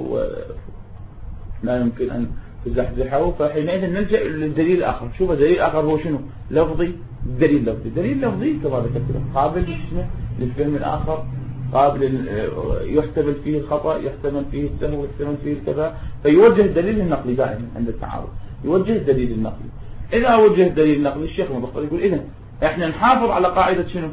ولا يمكن أن تزحزحه، فحينئذ نلجأ للدليل الآخر. شوف الدليل الآخر هو شنو؟ لفظي. دليل لفظي دليل لفظي كما ذكرت قابل للفهم الآخر، قابل يحتمل فيه الخطأ، يحتمل فيه السهو، يحتمل فيه الكذا، فيوجه الدليل النقلي دائما عند التعارض، يوجه الدليل النقلي. إذا وجه الدليل النقلي الشيخ المبخر يقول إذن احنا نحافظ على قاعدة شنو؟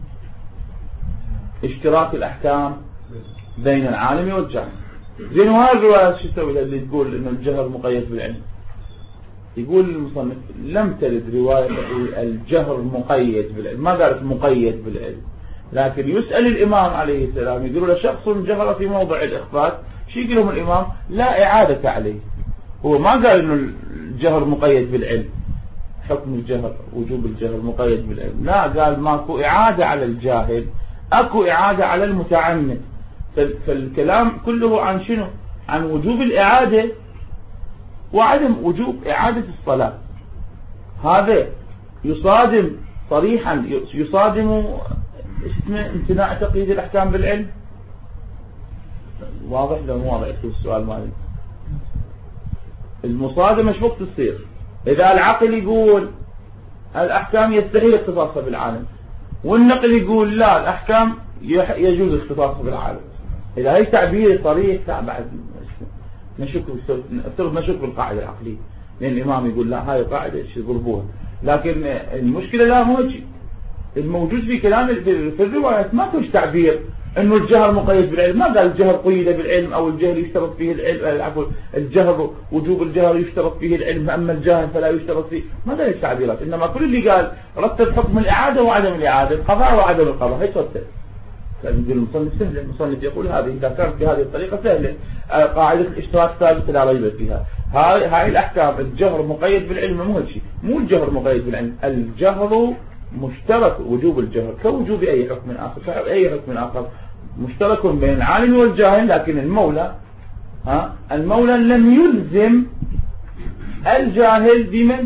اشتراك الأحكام بين العالم والجاهل. زين وهذه الرواية شو تسوي اللي تقول إنه الجهر مقيد بالعلم؟ يقول المصنف لم ترد رواية الجهر مقيد بالعلم، ما قالت مقيد بالعلم، لكن يسأل الإمام عليه السلام يقول له شخص جهر في موضع الإخفاء، شو يقول لهم الإمام؟ لا إعادة عليه. هو ما قال إنه الجهر مقيد بالعلم، حكم الجهر وجوب الجهر مقيد بالعلم، لا قال ماكو إعادة على الجاهل، أكو إعادة على المتعمد. فالكلام كله عن شنو؟ عن وجوب الإعادة وعدم وجوب إعادة الصلاة. هذا يصادم صريحا يصادم اسمه امتناع تقييد الأحكام بالعلم. واضح لو مو واضح السؤال مالي؟ المصادمة ايش وقت تصير؟ إذا العقل يقول الأحكام يستحيل اختصاصها بالعالم، والنقل يقول لا الأحكام يجوز اختصاصها بالعالم، إذا هي تعبير صريح لا بعد نشك افترض نشك بالقاعدة العقلية، لأن الإمام يقول لا هاي قاعدة يضربوها. لكن المشكلة لا مو هيك، الموجود في كلام في الروايات ما كنش تعبير انه الجهر مقيد بالعلم، ما قال الجهر قيد بالعلم او الجهر يشترط فيه العلم، عفوا الجهر وجوب الجهر يشترط فيه العلم اما الجاهل فلا يشترط فيه، ما قال التعبيرات، انما كل اللي قال رتب حكم الاعاده وعدم الاعاده، القضاء وعدم القضاء، هي ترتب. فنقول المصنف سهله، المصنف يقول هذه اذا كانت بهذه الطريقه سهله، قاعده الاشتراك ثابته لا ريب فيها. هاي هاي الاحكام الجهر مقيد بالعلم مو هالشيء، مو الجهر مقيد بالعلم، الجهر مشترك وجوب الجهر كوجوب أي حكم آخر، أي حكم آخر مشترك بين العالم والجاهل، لكن المولى ها المولى لم يلزم الجاهل بمن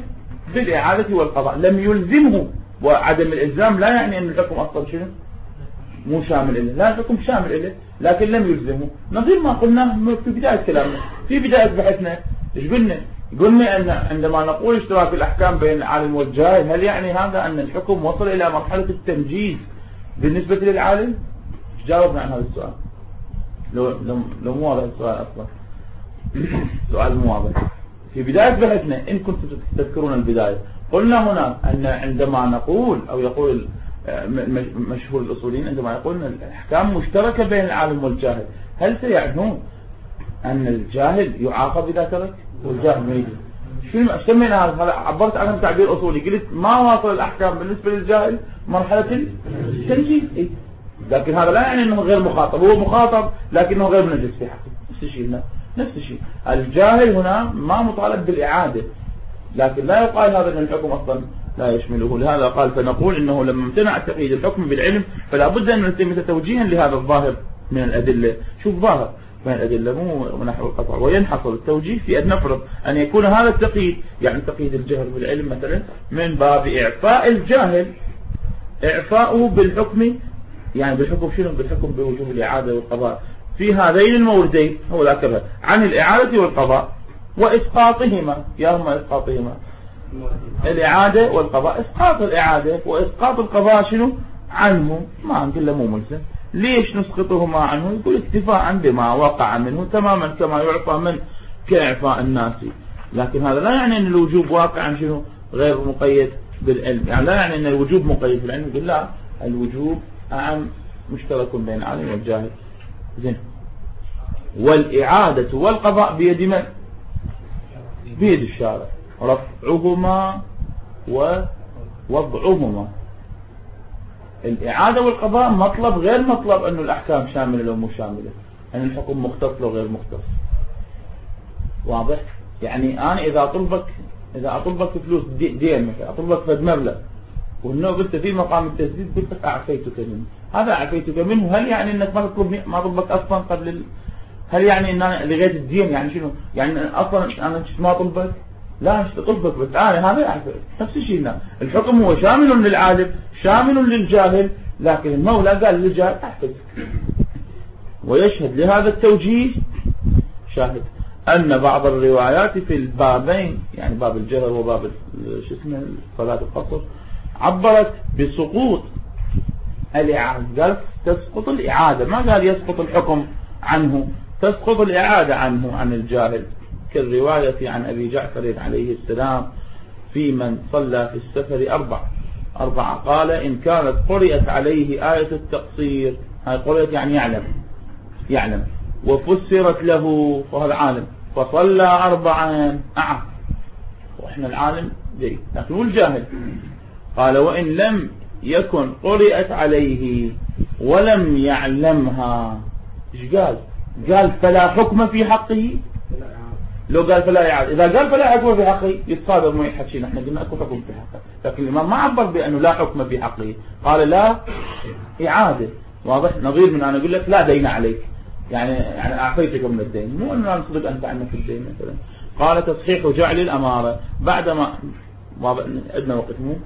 بالإعادة والقضاء، لم يلزمه. وعدم الإلزام لا يعني أن الحكم أصلا شنو مو شامل إله، لا الحكم شامل إله لكن لم يلزمه. نظير ما قلناه في بداية كلامنا في بداية بحثنا، إيش قلنا؟ قلنا أن عندما نقول اشتراك الأحكام بين العالم والجاهل، هل يعني هذا أن الحكم وصل إلى مرحلة التمجيز بالنسبة للعالم؟ جاوبنا عن هذا السؤال. لو لو, لو مو واضح السؤال أصلا سؤال مو واضح. في بداية بحثنا إن كنتم تذكرون البداية قلنا هنا أن عندما نقول أو يقول مشهور الأصوليين عندما يقولون الأحكام مشتركة بين العالم والجاهل، هل سيعنون أن الجاهل يعاقب إذا ترك والجاهل ما يجي؟ شنو سمينا هذا؟ عبرت عنه تعبير أصولي، قلت ما واصل الأحكام بالنسبة للجاهل مرحلة التنجيز. إيه؟ لكن هذا لا يعني أنه غير مخاطب، هو مخاطب لكنه غير منجز في حقه. نفس الشيء هنا، نفس الشيء الجاهل هنا ما مطالب بالإعادة، لكن لا يقال هذا أن الحكم أصلا لا يشمله. لهذا قال فنقول إنه لما امتنع تقييد الحكم بالعلم فلا بد أن نلتمس توجيها لهذا الظاهر من الأدلة. شوف ظاهر من الأدلة مو نحو القطع، وينحصر التوجيه في أن نفرض أن يكون هذا التقييد يعني تقييد الجهل بالعلم مثلا من باب إعفاء الجاهل، إعفاؤه بالحكم يعني بالحكم شنو؟ بالحكم بوجوب الإعادة والقضاء في هذين الموردين هو ذكرها عن الإعادة والقضاء وإسقاطهما. يا هما إسقاطهما الإعادة والقضاء، إسقاط الإعادة وإسقاط القضاء شنو عنه ما نقول له مو ملزم. ليش نسقطهما عنه؟ يقول اكتفاء بما وقع منه تماما كما يعفى من كإعفاء الناس. لكن هذا لا يعني أن الوجوب واقع شنو غير مقيد بالعلم، يعني لا يعني أن الوجوب مقيد بالعلم، يقول لا الوجوب أعم مشترك بين العالم والجاهل. زين. والإعادة والقضاء بيد من؟ بيد الشارع، رفعهما ووضعهما. الإعادة والقضاء مطلب غير مطلب أنه الأحكام شاملة لو مو شاملة، أن الحكم مختص لو غير مختص. واضح؟ يعني أنا إذا أطلبك إذا أطلبك فلوس دين مثلا، أطلبك فد مبلغ وإنه قلت في مقام التسديد قلت لك أعفيتك منه، هذا أعفيتك منه هل يعني أنك ما تطلب ما أطلبك أصلا قبل ال... هل يعني أن أنا لغيت الدين؟ يعني شنو؟ يعني أصلا أنا ما أطلبك؟ لا مش أطلبك بس أنا هذا أعفيك. نفس الشيء هنا، الحكم هو شامل للعالم شامل للجاهل، لكن المولى قال للجاهل أعفيك. ويشهد لهذا التوجيه شاهد أن بعض الروايات في البابين يعني باب الجهر وباب شو اسمه صلاة القصر عبرت بسقوط الإعادة، قال تسقط الإعادة، ما قال يسقط الحكم عنه، تسقط الإعادة عنه عن الجاهل، كالرواية عن أبي جعفر عليه السلام في من صلى في السفر أربع أربعة قال إن كانت قرئت عليه آية التقصير، هاي قرئت يعني يعلم يعلم وفسرت له فهذا عالم فصلى أربعا أعف، وإحنا العالم جيد لكن هو الجاهل. قال وإن لم يكن قرئت عليه ولم يعلمها، إيش قال؟ قال فلا حكم في حقه. لو قال فلا إعادة، إذا قال فلا حكم في حقه يتصادم ويحكي نحن قلنا أكو حكم في حقه، لكن الإمام ما عبر بأنه لا حكم في حقه، قال لا إعادة. واضح؟ نظير من أنا أقول لك لا دين عليك، يعني يعني أعطيتك من الدين، مو أنه نصدق أنت عنك الدين مثلا. قال تصحيح جعل الأمارة بعدما عندنا وقت مو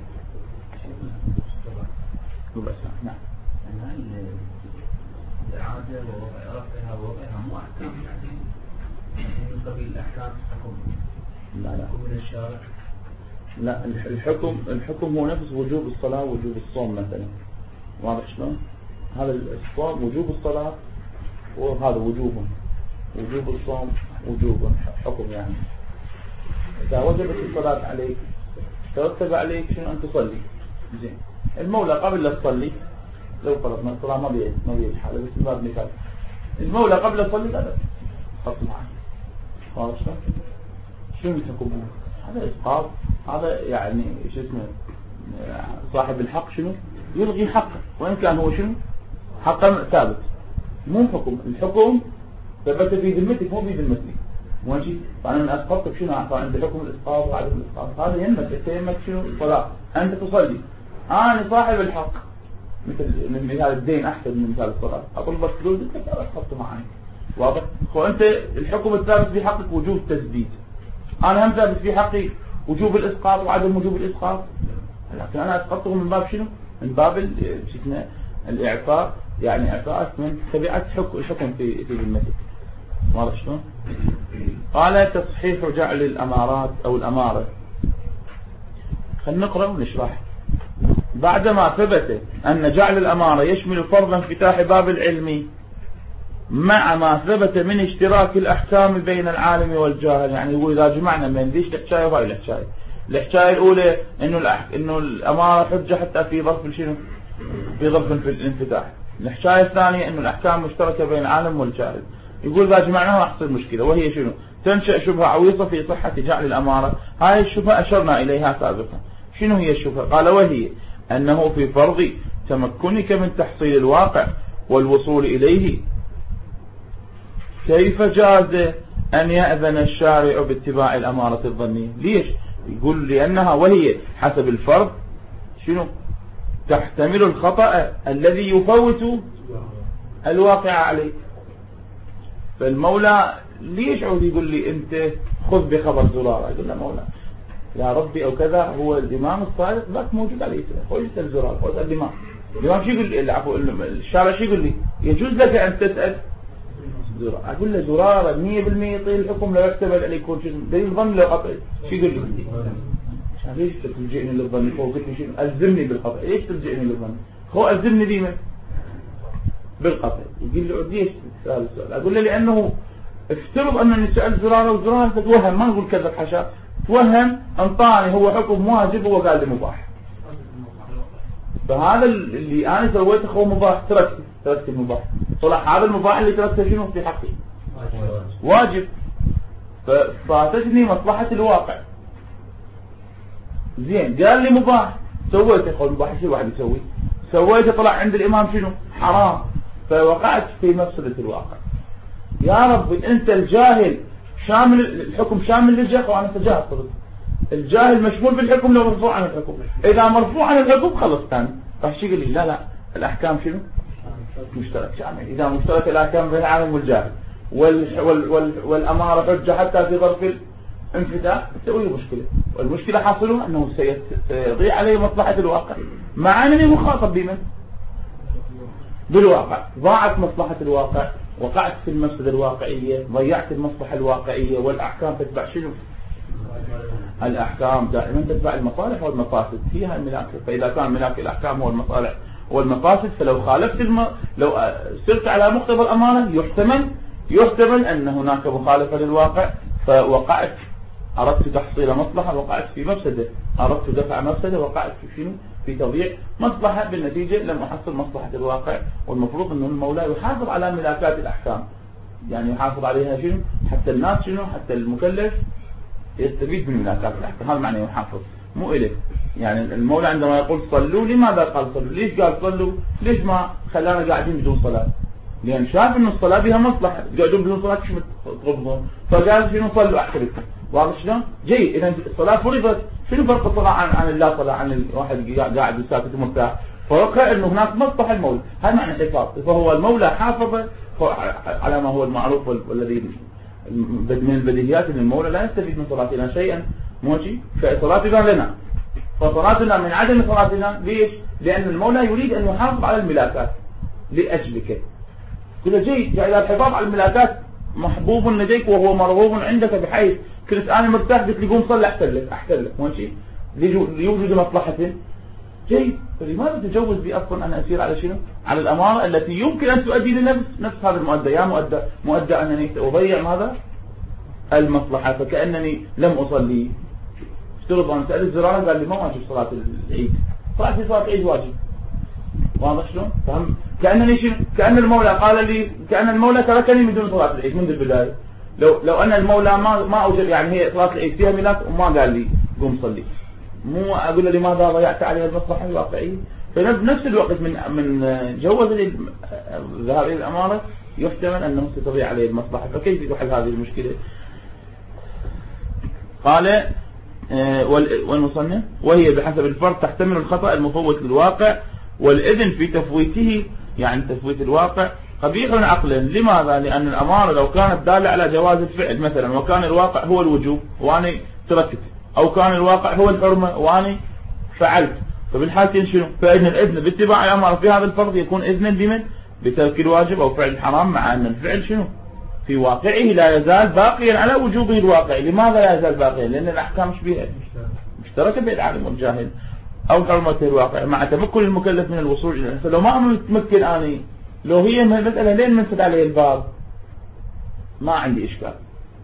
ربع ساعة. نعم. الإعادة ورفعها ووضعها مو أحكام يعني من قبيل الأحكام حكم. لا لا. من الشارع. لا الحكم الحكم هو نفس وجوب الصلاة ووجوب الصوم مثلا. واضح شلون؟ هذا الصوم وجوب الصلاة وهذا وجوب وجوب الصوم وجوب حكم يعني. إذا وجبت الصلاة عليك ترتب عليك شنو أن تصلي. زين. المولى قبل لا تصلي لو فرضنا الصلاة ما بيجي ما بيجي حاله بس من باب مثال، المولى قبل لا تصلي لا خط معه. واضح شلون؟ شنو الحكم؟ هذا إسقاط، هذا يعني شو اسمه صاحب الحق شنو يلغي حقه وإن كان هو شنو حقا ثابت، مو حكم. الحكم ثبت في ذمتك مو في ذمتك. ماشي؟ فأنا من أسقطك شنو عندي حكم الإسقاط وعدم الإسقاط، هذا يهمك أنت يهمك شنو الصلاة، أنت تصلي أنا صاحب الحق مثل مثال الدين أحسن من مثال الصلاة، أطلبك فلوس أنت أسقطت معي. واضح؟ وأنت الحكم الثابت في حقك وجوب تسديد، أنا هم ثابت في حقي وجوب الإسقاط وعدم وجوب الإسقاط، لكن أنا أسقطه من باب شنو؟ من باب الإعطاء، يعني إعطاء من تبعة حكم في في ذمتك. واضح شلون؟ قال تصحيح جعل الأمارات أو الأمارة. خلينا نقرأ ونشرح. بعدما ثبت أن جعل الأمارة يشمل فرض انفتاح باب العلم مع ما ثبت من اشتراك الأحكام بين العالم والجاهل، يعني يقول إذا جمعنا من ذيش الحكاية وهاي الحكاية، الحكاية الأولى إنه الأح... إنه الأمارة حجة حتى في ظرف شنو؟ في ظرف الانفتاح. الحكاية الثانية إنه الأحكام مشتركة بين العالم والجاهل. يقول إذا جمعناها راح تصير مشكلة، وهي شنو؟ تنشأ شبهة عويصة في صحة جعل الأمارة. هاي الشبهة أشرنا إليها سابقا. شنو هي الشبهة؟ قال وهي أنه في فرض تمكنك من تحصيل الواقع والوصول إليه كيف جاز أن يأذن الشارع باتباع الأمارة الظنية؟ ليش؟ يقول لأنها وهي حسب الفرض شنو؟ تحتمل الخطأ الذي يفوت الواقع عليه. فالمولى ليش عود يقول لي أنت خذ بخبر زرارة؟ يقول له مولى يا ربي أو كذا، هو الإمام الصادق ذاك موجود عليه السلام، هو يسأل زرارة، هو يسأل الإمام. الإمام شو يقول لي؟ العفو الشارع شو يقول لي؟ يجوز لك أن تسأل زرارة. أقول له زرارة مية بالمية يطيل الحكم لا يحتمل أن يكون شيء دليل ظن له قطعي. شو يقول لي؟ ليش تلجئني للظن؟ هو قلت لي شنو؟ ألزمني بالقطع. ليش تلجئني للظن؟ هو ألزمني بما بالقطع. يقول لي ليش تسأل السؤال؟ أقول له لأنه افترض أنني سألت زرارة وزرارة تتوهم، ما نقول كذب حشا، توهم انطاني هو حكم واجب وهو قال لي مباح. فهذا اللي أنا سويته هو مباح، تركت تركت المباح. طلع هذا المباح اللي تركته شنو في حقي؟ واجب. ففاتتني مصلحة الواقع. زين قال لي مباح، سويته خل مباح. شو الواحد يسوي؟ سويته طلع عند الإمام شنو؟ حرام. فوقعت في مفسدة الواقع. يا ربي أنت الجاهل شامل الحكم، شامل للجاهل، وأنا تجاهل صدق. الجاهل مشمول بالحكم لو مرفوع عن الحكم. إذا مرفوع عن الحكم خلص ثاني. راح يقول لي لا لا الأحكام شنو؟ مشترك شامل. إذا مشترك الأحكام بين العالم والجاهل وال وال وال والأمارة حجة حتى في ظرف الانفتاح، تسوي مشكلة. والمشكلة حاصله أنه سيضيع عليه مصلحة الواقع، مع أنني مخاطب بمن؟ بالواقع. ضاعت مصلحة الواقع، وقعت في المفسدة الواقعية، ضيعت المصلحة الواقعية. والأحكام تتبع شنو؟ الأحكام دائما تتبع المصالح والمفاسد، فيها الملاك. فإذا كان ملاك الأحكام هو المصالح والمفاسد، فلو خالفت الم... لو سرت على مقتضى الأمانة يحتمل يحتمل أن هناك مخالفة للواقع، فوقعت أردت تحصيل مصلحة وقعت في مفسدة، أردت دفع مفسدة وقعت في شنو؟ في تضييع مصلحة، بالنتيجة لم أحصل مصلحة الواقع. والمفروض أن المولى يحافظ على ملاكات الأحكام، يعني يحافظ عليها شنو؟ حتى الناس شنو؟ حتى المكلف يستفيد من ملاكات الأحكام. هذا معنى يحافظ، مو إليه. يعني المولى عندما يقول صلوا، لماذا قال صلوا؟ ليش قال صلوا؟ ليش ما خلانا قاعدين بدون صلاة؟ لأن شاف إنه الصلاة بها مصلحة، قاعدين بدون صلاة شو تطلبون؟ فقال شنو؟ صلوا أحسن. واضح شلون؟ جيد. إذا الصلاة فرضت، شنو فرق الصلاة عن عن اللا صلاة، عن الواحد قاعد وساكت ومرتاح؟ فرقها إنه هناك مصلحة المولى. هذا معنى حفاظ. فهو المولى حافظ على ما هو المعروف والذي من البديهيات ان المولى لا يستفيد من صلاتنا شيئا، موجي. فصلاتنا لنا، فصلاتنا من عدم صلاتنا ليش؟ لأن المولى يريد أن يحافظ على الملاكات لأجلك. كل جيد. يعني الحفاظ على الملاكات محبوب لديك وهو مرغوب عندك، بحيث كنت أنا مرتاح قلت لي قوم صلي أحسن لك أحسن لك موجي، ليوجد مصلحة. جيد. فلماذا تجوز بي أصلا أن أسير على شنو؟ على الأمارة التي يمكن أن تؤدي لنفس نفس هذا المؤدى. يا مؤدى مؤدى أنني أضيع ماذا؟ المصلحة. فكأنني لم أصلي. افترض أن سأل الزرارة قال لي ما واجب صلاة العيد، صلاة صلاة العيد واجب. واضح شلون؟ فهم؟ كأنني شنو؟ كأن المولى قال لي، كأن المولى تركني من دون صلاة العيد منذ البداية. لو لو أن المولى ما ما أوجد، يعني هي صلاة العيد فيها ميلاد وما قال لي قوم صلي، مو أقول له لماذا ضيعت عليه المصلحة الواقعية؟ فنفس الوقت من من جوز الذهاب إلى الأمارة يحتمل أنه ستضيع عليه المصلحة. فكيف يحل هذه المشكلة؟ قال والمصنف وهي بحسب الفرض تحتمل الخطأ المفوت للواقع، والإذن في تفويته يعني تفويت الواقع قبيح عقلا. لماذا؟ لأن الأمارة لو كانت دالة على جواز الفعل مثلا، وكان الواقع هو الوجوب، وأنا تركت أو كان الواقع هو الحرمة وأنا فعلت، فبالحالتين شنو؟ فإن الإذن باتباع الأمارة في هذا الفرض يكون إذنا بمن؟ بترك الواجب أو فعل الحرام، مع أن الفعل شنو؟ في واقعه لا يزال باقيا على وجوبه الواقعي. لماذا لا يزال باقيا؟ لأن الأحكام مش بها مشتركة بين العالم والجاهل. أو حرمته الواقع مع تمكن المكلف من الوصول إلى الحسن. لو ما متمكن أني، لو هي مسألة لين منفذ عليه الباب ما عندي إشكال،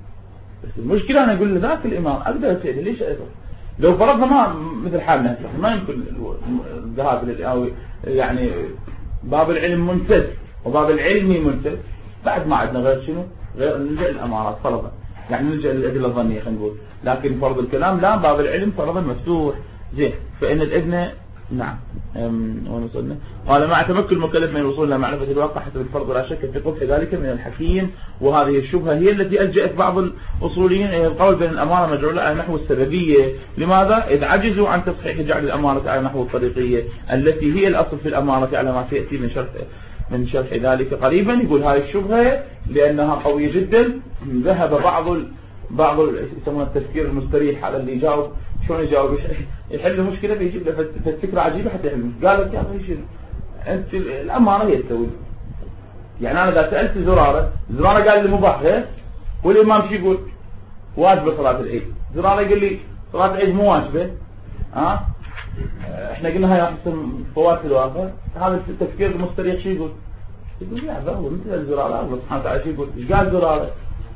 بس المشكلة أنا أقول لذاك الإمام أقدر أسأله ليش أقدر؟ لو فرضنا ما مثل حالنا ما يمكن الذهاب للآوي، يعني باب العلم منسد وباب العلمي منسد، بعد ما عندنا غير شنو؟ غير نلجأ الأمارات فرضا، يعني نلجأ للأدلة الظنية خلينا نقول. لكن فرض الكلام لا، باب العلم فرضا مفتوح. زين، فإن الإذن نعم وين وصلنا؟ قال مع تمكن المكلف من الوصول إلى معرفة الواقع حسب الفرض ولا شك في قبح ذلك من الحكيم. وهذه الشبهة هي التي ألجأت بعض الأصوليين إلى القول بأن الأمارة مجعولة على نحو السببية. لماذا؟ إذ عجزوا عن تصحيح جعل الأمارة على نحو الطريقية التي هي الأصل في الأمارة على ما سيأتي من شرح من شرح ذلك قريبا. يقول هذه الشبهة لأنها قوية جدا، ذهب بعض ال... بعض يسمونه التفكير المستريح على اللي يجاوب شلون يجاوب يحل المشكلة، بيجيب له فكرة عجيبة حتى يحل. قال لك يا أخي شنو أنت الأمارة هي تسوي، يعني أنا إذا سألت زرارة زرارة قال لي مباح غير، والإمام شو يقول؟ واجبة صلاة العيد. زرارة يقول لي صلاة العيد مو واجبة، ها أه؟ احنا قلنا هاي أحسن فوات الواقع. هذا التفكير المستريح شو يقول؟ يقول يا عبا هو مثل الزرارة الله سبحانه وتعالى شو يقول؟ ايش قال زرارة؟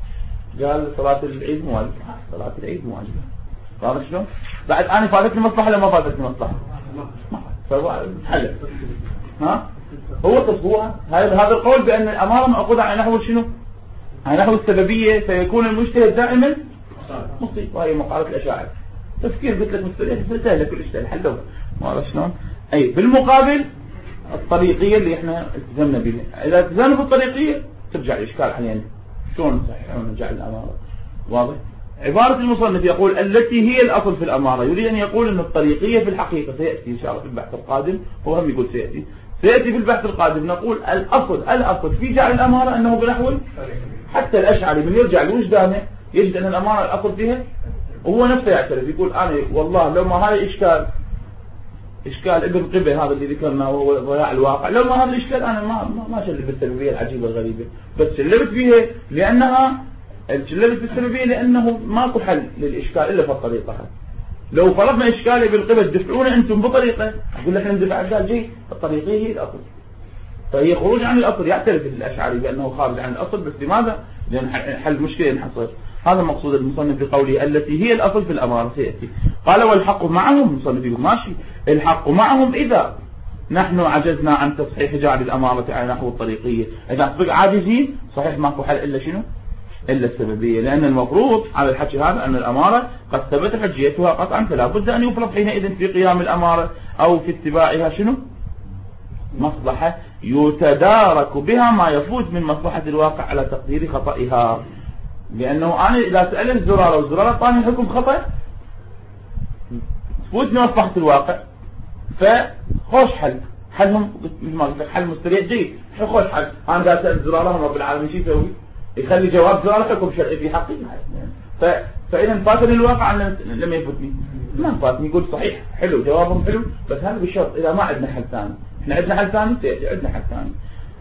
قال صلاة العيد مو واجبة. صلاة العيد مو واجبة. واضح شلون؟ بعد أنا فاتتني مصلحة ولا ما فاتتني مصلحة؟ ما فاتت. حل. ها؟ هو تصوها هذا هذا القول بأن الأمارة مأخوذة على نحو شنو؟ على نحو السببية، فيكون المجتهد دائما مصيب. وهي مقالة الأشاعرة. تفكير قلت لك مستريح سهل كل شيء حلوه. واضح شلون؟ أي بالمقابل الطريقية اللي احنا التزمنا بها، إذا التزمنا بالطريقية ترجع الإشكال علينا شلون نصححون نجعل الأمارة. واضح؟ عبارة المصنف يقول التي هي الأصل في الأمارة، يريد أن يقول أن الطريقية في الحقيقة سيأتي إن شاء الله في البحث القادم. هو هم يقول سيأتي سيأتي في البحث القادم. نقول الأصل الأصل في جعل الأمارة أنه بنحو، حتى الأشعري من يرجع لوجدانه يجد أن الأمارة الأصل فيها، وهو نفسه يعترف يقول أنا والله لو ما هذا إشكال إشكال ابن قبل هذا اللي ذكرناه وهو ضياع الواقع، لو ما هذا الإشكال أنا ما ما شلت بالسببية العجيبة الغريبة، بس شلبت فيها لأنها شلبت بالسببية لأنه ماكو حل للإشكال إلا في الطريقة. لو فرضنا إشكالي بالقبل دفعونا أنتم بطريقة، أقول احنا ندفع الإشكال جي الطريقية هي الأصل، فهي خروج عن الأصل. يعترف الأشعري بأنه خارج عن الأصل، بس لماذا؟ لأن حل المشكلة ينحصر. هذا مقصود المصنف بقوله التي هي الأصل في الأمارة سيأتي. قال والحق معهم، المصنف يقول ماشي الحق معهم إذا نحن عجزنا عن تصحيح جعل الأمارة على نحو الطريقية. إذا أصبح عاجزين صحيح ماكو حل إلا شنو؟ إلا السببية، لأن المفروض على الحكي هذا أن الأمارة قد ثبت حجيتها قطعا، فلا بد أن يفرض حينئذ في قيام الأمارة أو في اتباعها شنو؟ مصلحة يتدارك بها ما يفوت من مصلحة الواقع على تقدير خطئها. لأنه أنا إذا سألت الزرارة والزرارة طاني حكم خطأ تفوتني مصلحة الواقع، فخوش حل حلهم مثل ما قلت لك حل مستريح جيد. خوش حل أنا إذا سألت الزرارة هم رب العالمين شو يسوي؟ يخلي جواب زرارة حكم شرعي في حقي. ف... فإذا فاتني الواقع لم يفوتني ما فاتني. يقول صحيح حلو جوابهم حلو، بس هذا بالشرط إذا ما عندنا حل ثاني. احنا عندنا حل ثاني سيأتي عندنا حل ثاني.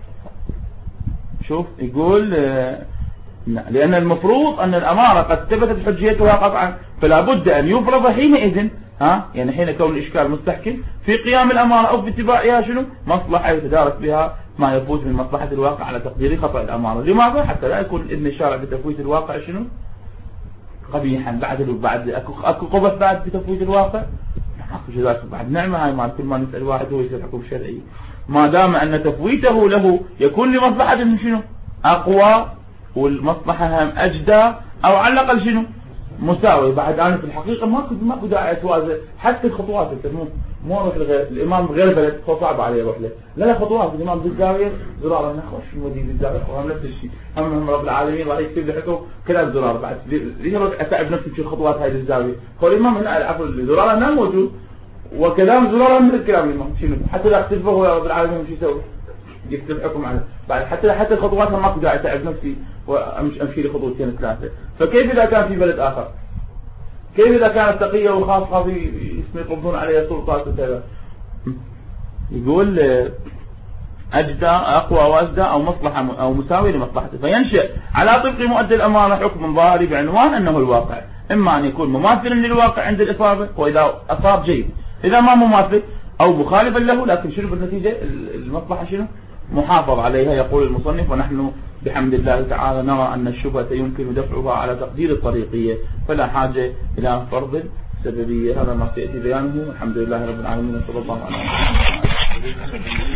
شوف يقول آه لأن المفروض أن الأمارة قد ثبتت حجيتها قطعا، فلا بد أن يفرض حينئذ ها يعني حين كون الإشكال مستحكم في قيام الأمارة أو في اتباعها شنو؟ مصلحة يتدارك بها ما يفوت من مصلحة الواقع على تقدير خطأ الأمارة. لماذا؟ حتى لا يكون إذن الشارع بتفويت الواقع شنو؟ قبيحا. بعد بعد أكو أكو قبح بعد بتفويت الواقع. أكو جزاك بعد نعمة هاي مال كل ما نسأل واحد هو يصير حكم شرعي، ما دام أن تفويته له يكون لمصلحة شنو؟ أقوى، والمصلحة هم أجدى، أو على الأقل شنو؟ مساوي. بعد أنا في الحقيقة ما كنت ما كنت داعي أتوازن حتى الخطوات. مو مو أروح الغير الإمام غير بلد صعب عليه أروح له، لا لا خطوات الإمام بالزاوية زرار أنا خوش المدير بالزاوية وهم نفس الشيء. هم هم رب العالمين راح يكتب لي حكم كلام زرار. بعد ليه أروح أتعب نفسي في الخطوات هاي بالزاوية؟ هو الإمام هنا عفوا الزرار هنا موجود وكلام زرار من الكلام الإمام شنو حتى لا أختلفه هو رب العالمين شو يسوي؟ يكتب حكم عليه. بعد حتى حتى الخطوات ما كنت أتعب نفسي وأمشي أمشي لي خطوتين ثلاثة. فكيف إذا كان في بلد آخر كيف إذا كانت تقية وخاصة يقبضون عليها سلطات وكذا؟ يقول أجدى أقوى وأجدى أو مصلحة أو مساوي لمصلحته، فينشأ على طبق مؤدي الأمانة حكم ظاهري بعنوان أنه الواقع، إما أن يكون مماثلا للواقع عند الإصابة وإذا أصاب جيد، إذا ما مماثل أو مخالفا له لكن شنو بالنتيجة المصلحة شنو محافظ عليها. يقول المصنف: ونحن بحمد الله تعالى نرى أن الشبهة يمكن دفعها على تقدير الطريقية فلا حاجة إلى فرض السببية. هذا ما سيأتي بيانه. الحمد لله رب العالمين، صلى الله عليه وسلم.